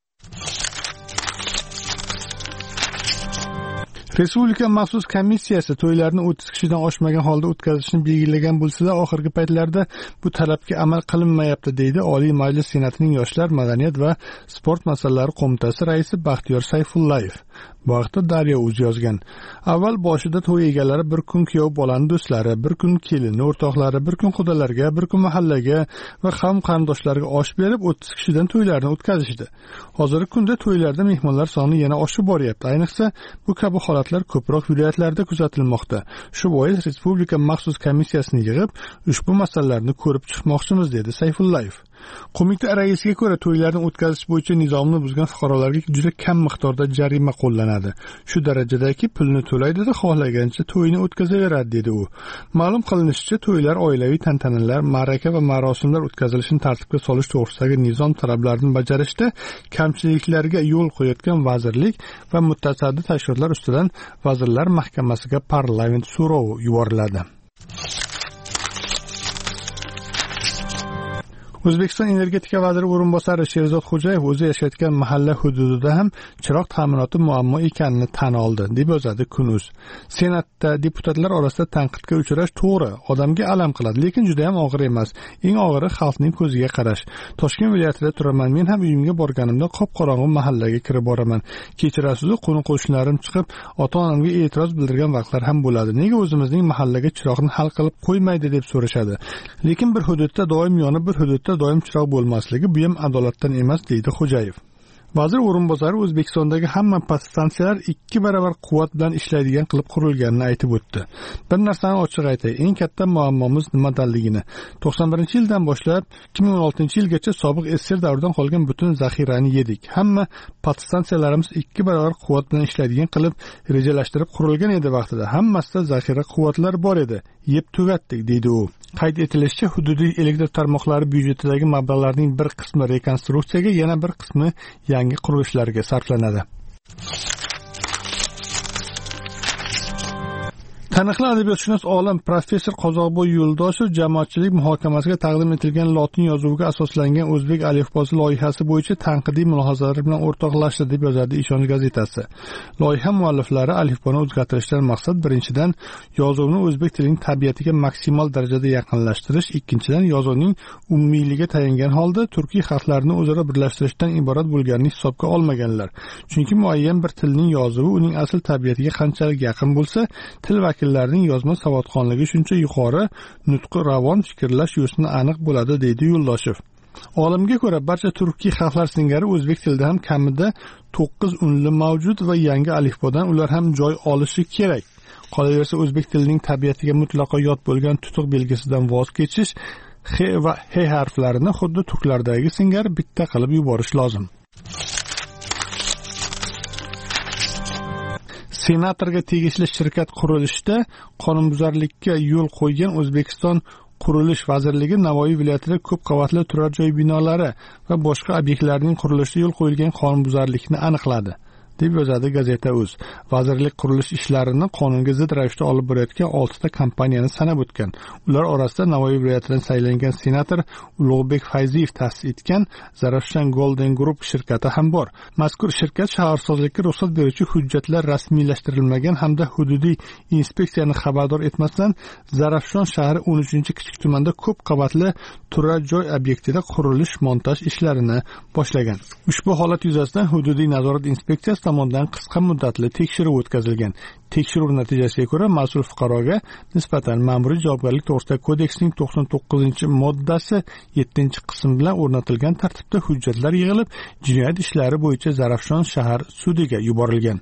Respublika maxsus komissiyasi to'ylarni 30 kishidan oshmagan holda o'tkazishni belgilagan bo'lsa-da, oxirgi paytlarda bu talabga amal qilinmayapti, deydi Oliy Majlis Senatining Yoshlar, madaniyat va sport masalalari qo'mitasi raisi Baxtiyor Sayfullayev. Bu haqda Daryo.uz yozgan. Avval boshida to'y egalari bir kun kuyov bolani do'stlari, bir kun kelini o'rtoqlari, bir kun xudolarga, bir kun mahallaga va qavm qarindoshlariga osh berib 30 kishidan to'ylarni o'tkazishdi. Hozirgi kunda to'ylarda mehmonlar soni yana oshib boryapti. Ayniqsa, bu kabi holatlar ko'proq viloyatlarda kuzatilmoqda. Shu bois Respublika maxsus komissiyasini yig'ib, ushbu masalalarni ko'rib chiqmoqchimiz, dedi Sayfullayev. Qo'mita raisiga ko'ra, to'ylarni o'tkazish bo'yicha nizomni buzgan fuqarolarga juda kam miqdorda jarima qo'llanadi. Shu darajadagi pulni to'laydi-da, xohlagancha to'yni o'tkazaveradi, dedi u. Ma'lum qilinishicha, to'ylar, oilaviy tantanalar, ma'raka va marosimlar o'tkazilishini tartibga solish to'g'risidagi nizom talablarini bajarishda kamchiliklarga yo'l qo'yayotgan vazirlik va mutasaddi tashkilotlar ustidan Vazirlar Mahkamasiga parlament so'rovi yuboriladi. O'zbekiston energetika vaziri o'rinbosari Sherzod Xo'jayev o'zi yashayotgan mahalla hududida ham chiroq ta'minoti muammo ekanini tan oldi, deb yozadi Kun.uz. Senatda deputatlar orasida tanqidga uchrash to'g'ri, odamga alam qiladi, lekin juda ham og'ir emas. Eng og'iri xalqning ko'ziga qarash. Toshkent viloyatida turaman. Men ham uyimga borganimda qop-qorong'u mahallaga kirib boraman. Kechirasiz, qo'ni-qo'shnilarim chiqib, ota-onamga e'tiroz bildirgan vaqtlar ham bo'ladi. Nega o'zimizning mahallaga chiroqni hal qilib qo'ymaydi deb so'rashadi. Lekin bir hududda doim yonib, bir hududda doim chiroq bo'lmasligi bu ham adolatdan emas, deydi Xo'jayev. Vazir o'rinbosari O'zbekistondagi hamma podstansiyalar 2 barobar quvvat bilan ishlaydigan qilib qurilganini aytib o'tdi. Bir narsani ochiq aytay, eng katta muammomiz nimadanligini. 91-yildan boshlab 2016-yilgacha sobiq SSR davridan qolgan butun zaxirani yedik. Hamma podstansiyalarimiz 2 barobar quvvat bilan ishlaydigan qilib rejalashtirib qurilgan edi vaqtida. Hammasida zaxira quvvatlar bor edi. Yeb tugatdik, deydi u. Qayd etilishicha, hududiy elektr tarmoqlari byudjetidagi mablag'larning bir qismi rekonstruksiyaga, yana bir qismi yangi qurilishlarga sarflanadi. Taniqli adabiyotshunos olim professor Qozoqboy Yo'ldoshev jamoatchilik muhokamasiga taqdim etilgan lotin yozuviga asoslangan o'zbek alifbosi loyihasi bo'yicha tanqidiy mulohazalar bilan o'rtoqlashdi, deb yozadi Ishonch gazetasi. Loyiha mualliflari alifboni o'zgartirishdan maqsad birinchidan yozuvni o'zbek tilining tabiatiga maksimal darajada yaqinlashtirish, ikkinchidan yozuvning umumiyligi tayangan holda turkiy xalqlarni o'zaro birlashtirishdan iborat bo'lganini hisobga olmaganlar. Chunki muayyan bir tilning yozuvi uning asl tabiatiga qanchalik yaqin bo'lsa, til vakillarining yozma savodxonligi shuncha yuqori, nutqi ravon, fikrlash yo'sini aniq bo'ladi, deydi Yo'ldoshev. Olimga ko'ra, barcha turkiy xalqlar singari o'zbek tilida ham kamida 9 unli mavjud va yangi alifbodan ular ham joy olishi kerak. Qolaversa, o'zbek tilining tabiatiga mutlaqo yot bo'lgan tutuq belgisidan voz kechish, h va h harflarini xuddi turklardagi singari bitta qilib yuborish lozim. Senatorga tegishli shirkat qurilishida qonunbuzarlikka yo'l qo'ygan O'zbekiston Qurilish vazirligi Navoiy viloyatida ko'p qavatli turar joy binolari va boshqa obyektlarning qurilishida yo'l qo'yilgan qonunbuzarlikni aniqladi, deb yozadi gazeta.uz. Vazirlik qurilish ishlarini qonunga zid ravishda olib borayotgan 6 ta kompaniyani sanab o'tgan. Ular orasida Navoiy viloyatidan saylangan senator Ulug'bek Fayziyev ta'sis etgan Zarafshan Golden Group shirkati ham bor. Mazkur shirkat shaharsozlikka ruxsat beruvchi hujjatlar rasmiylashtirilmagan hamda hududiy inspeksiyani xabardor etmasdan Zarafshon shahri 13-kichik tumanda ko'p qavatli turar joy obyektida qurilish montaj ishlarini boshlagan. Ushbu holat yuzasidan hududiy nazorat inspeksiyasi tomonidan qisqa muddatli tekshiruv o'tkazilgan. Tekshiruv natijasiga ko'ra mas'ul fuqaroga nisbatan ma'muriy javobgarlik to'g'risidagi kodeksning 99-moddasi 7-qism bilan o'rnatilgan tartibda hujjatlar yig'ilib, jinoyat ishlari bo'yicha Zarafshon shahar sudiga yuborilgan.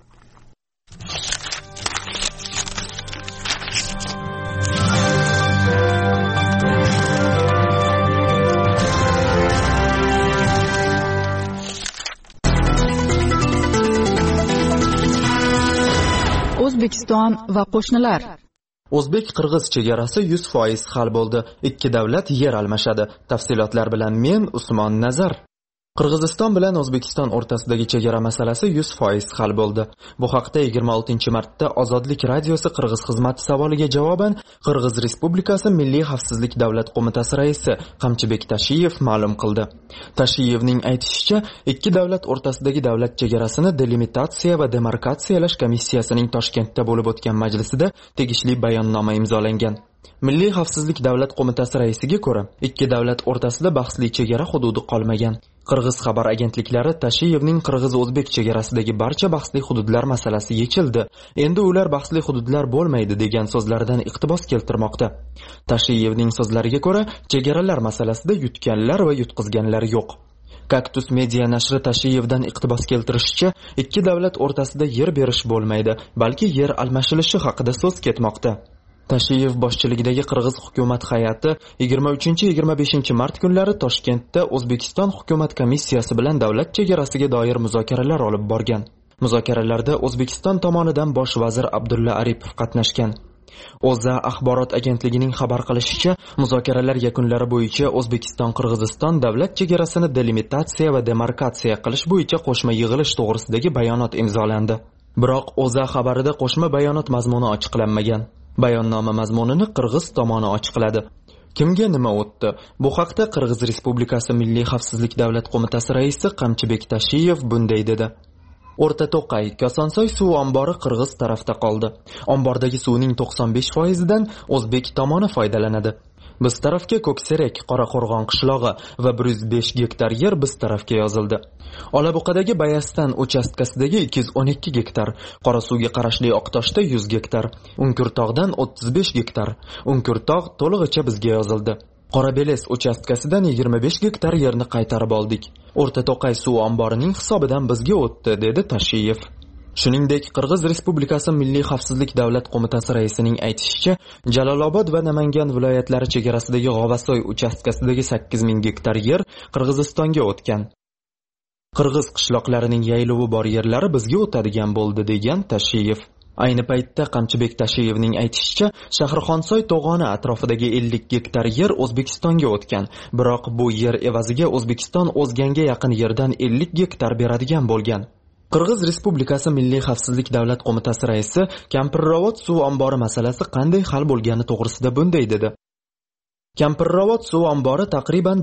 O'zbekiston va qo'shnilar. O'zbek-qirg'iz chegarasi 100% hal bo'ldi. Ikki davlat yer almashadi. Tafsilotlar bilan men Usmon Nazar. Qirg'iziston bilan O'zbekiston o'rtasidagi chegara masalasi 100% hal bo'ldi. Bu haqda 26-martda Ozodlik radiosi Qirg'iz xizmati savoliga javoban Qirg'iz Respublikasi Milliy xavfsizlik davlat qo'mitasi raisi Qamchibek Tashiyev ma'lum qildi. Tashiyevning aytishicha, ikki davlat o'rtasidagi davlat chegarasini delimitatsiya va demarkatsiyalash komissiyasining Toshkentda bo'lib o'tgan majlisida tegishli bayonnoma imzolangan. Milliy xavfsizlik davlat qo'mitasi raisiga ko'ra, ikki davlat o'rtasida bahsli chegara hududi qolmagan. Qirg'iz xabar agentliklari Tashiyevning qirg'iz-o'zbek chegarasidagi barcha bahsli hududlar masalasi yechildi. Endi ular bahsli hududlar bo'lmaydi degan so'zlardan iqtibos keltirmoqda. Tashiyevning so'zlariga ko'ra, chegaralar masalasida yutganlar va yutqizganlar yo'q. Kaktus media nashri Tashiyevdan iqtibos keltirishicha, ikki davlat o'rtasida yer berish bo'lmaydi, balki yer almashilishi haqida so'z ketmoqda. Tashiyev boshchiligidagi Qirg'iz hukumat hay'ati 23-25 mart kunlari Toshkentda O'zbekiston hukumat komissiyasi bilan davlat chegarasiga doir muzokaralar olib borgan. Muzokaralarda O'zbekiston tomonidan bosh vazir Abdulla Aripov qatnashgan. O'zA axborot agentligining xabar qilishicha, muzokaralar yakunlari bo'yicha O'zbekiston-Qirg'iziston davlat chegarasini delimitatsiya va demarkatsiya qilish bo'yicha qo'shma yig'ilish to'g'risidagi bayonot imzolandi. Biroq O'zA xabarida qo'shma bayonot mazmuni ochiqlanmagan. Bayonnoma mazmunini Qirg'iz tomoni ochiqladi. Kimga nima o'tdi? Bu haqda Qirg'iz Respublikasi Milliy xavfsizlik davlat qo'mitasi raisi Qamchibek Tashiyev bunday dedi. O'rta To'qay, Kosonsoy suv ombori Qirg'iz tarafda qoldi. Ombordagi suvning 95%dan O'zbek tomoni foydalanadi. Biz tarafga Ko'kserak, Qoraqo'rg'on qishlog'i va 105 gektar yer biz tarafga yozildi. Olabuqadagi Bayastan uchastkasidagi 212 gektar, Qorasuvga qarashli Oqtoshda 100 gektar, Unkurtog'dan 35 gektar. Unkurtog' to'lig'icha bizga yozildi. Qorabeles uchastkasidan 25 gektar yerni qaytarib oldik. O'rta To'qay suv omborining hisobidan bizga o'tdi, dedi Tashiyev. Shuningdek, Qirg'iz Respublikasi Milliy xavfsizlik davlat qo'mitasi raisining aytishicha, Jalolobod va Namangan viloyatlari chegarasidagi G'ovasoy uchastkasidagi 8000 gektar yer Qirg'izistonga o'tgan. Qirg'iz qishloqlarining yaylovi bor yerlari bizga o'tadigan bo'ldi, degan Tashiyev. Ayni paytda Qamchibek Tashiyevning aytishicha, Shahrixonsoy to'g'oni atrofidagi 50 gektar yer O'zbekistonga o'tgan, biroq bu yer evaziga O'zbekiston o'zganga yaqin yerdan 50 gektar beradigan bo'lgan. Qirg'iz Respublikasi Milliy xavfsizlik davlat qo'mitasi raisi Kampirrovod suv ombori masalasi qanday hal bo'lgani to'g'risida bunday dedi. Kampirrovod suv ombori taqriban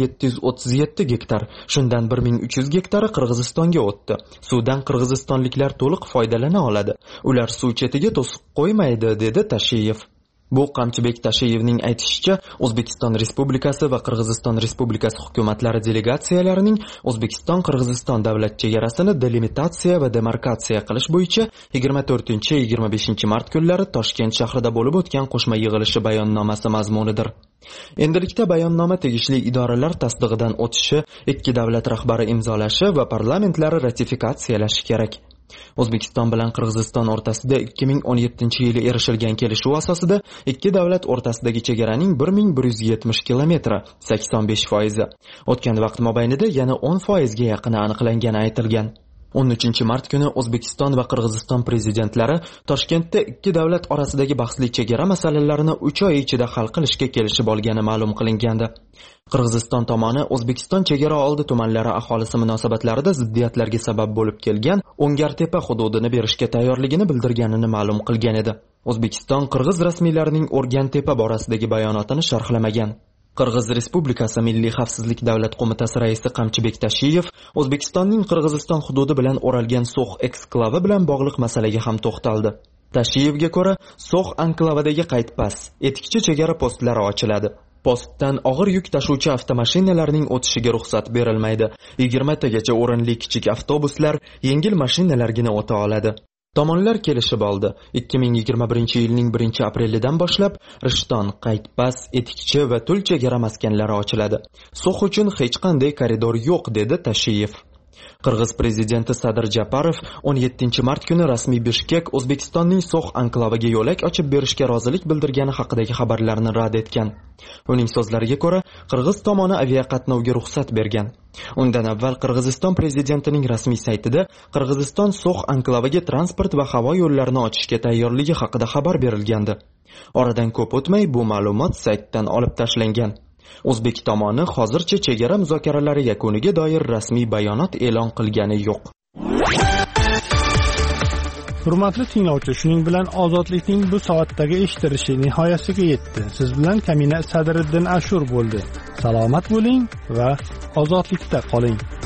5737 gektar, shundan 1300 gektari Qirg'izistonga o'tdi. Suvdan qirg'izistonliklar to'liq foydalana oladi. Ular suv chetiga to'siq qo'ymaydi, dedi Tashiyev. Bu Qamchibek Tashiyevning aytishicha, O'zbekiston Respublikasi va Qirg'iziston Respublikasi hukumatlari delegatsiyalarining O'zbekiston-Qirg'iziston davlat chegarasini delimitatsiya va demarkatsiya qilish bo'yicha 24-25 mart kunlari Toshkent shahrida bo'lib o'tgan qo'shma yig'ilishi bayonnomasi mazmunidir. Endilikda bayonnoma tegishli idoralar tasdig'idan o'tishi, ikki davlat rahbari imzolashi va parlamentlari ratifikatsiyalashi kerak. O'zbekiston bilan Qirg'iziston o'rtasida 2017-yili erishilgan kelishuv asosida ikki davlat o'rtasidagi chegaraning 1170 kilometri, 85%. O'tgan vaqt mobaynida yana 10% ga yaqini aniqlangani aytilgan. 13 mart kuni O'zbekiston va Qirg'iziston prezidentlari Toshkentda ikki davlat orasidagi bahsli chegara masalalarini 3 oy ichida hal qilishga kelishib olgani ma'lum qilingandi. Qirg'iziston tomoni O'zbekiston chegara oldi tumanlari aholisi munosabatlarida ziddiyatlarga sabab bo'lib kelgan O'ngartepa hududini berishga tayyorligini bildirganini ma'lum qilgan edi. O'zbekiston Qirg'iz rasmiylarining O'rgantepa borasidagi bayonotini sharhlamagan. Qirg'iz Respublikasi Milliy xavfsizlik davlat qo'mitasi raisi Qamchibek Tashiyev O'zbekistonning Qirg'iziston hududi bilan o'ralgan So'x eksklavi bilan bog'liq masalaga ham to'xtaldi. Tashiyevga ko'ra, So'x anklavidagi Qaytpas, Etikchi chegara postlari ochiladi. Postdan og'ir yuk tashuvchi avtomashinalarning o'tishiga ruxsat berilmaydi. 20 tagacha o'rinli kichik avtobuslar, yengil mashinalargina o'ta oladi. Tomonlar kelishib oldi. 2021-yilning 1-aprelidan boshlab Rishton, Qaytpas, Etikchi va Tul chegara maskanlari ochiladi. So'x uchun hech qanday koridor yo'q, dedi Tashiyev. Qirg'iz prezidenti Sadir Japarov 17-mart kuni rasmiy Bishkek O'zbekistonning So'x anklaviga yo'lak ochib berishga rozilik bildirgani haqidagi xabarlarni rad etgan. Uning so'zlariga ko'ra, Qirg'iz tomoni aviaqatnovga ruxsat bergan. Undan avval Qirg'iziston prezidentining rasmiy saytida Qirg'iziston So'x anklaviga transport va havo yo'llarini ochishga tayyorligi haqida xabar berilgandi. Oradan ko'p o'tmay bu ma'lumot saytdan olib tashlangan. O'zbek tomoni hozircha chegara muzokaralari yakuniga doir rasmiy bayonot e'lon qilgani yo'q. Hurmatli tinglovchi, shuning bilan ozodlikning bu soatdagi eshitilishi nihoyasiga yetdi. Siz bilan Kamina Sadiriddin Ashur bo'ldi. Salomat bo'ling va ozodlikda qoling.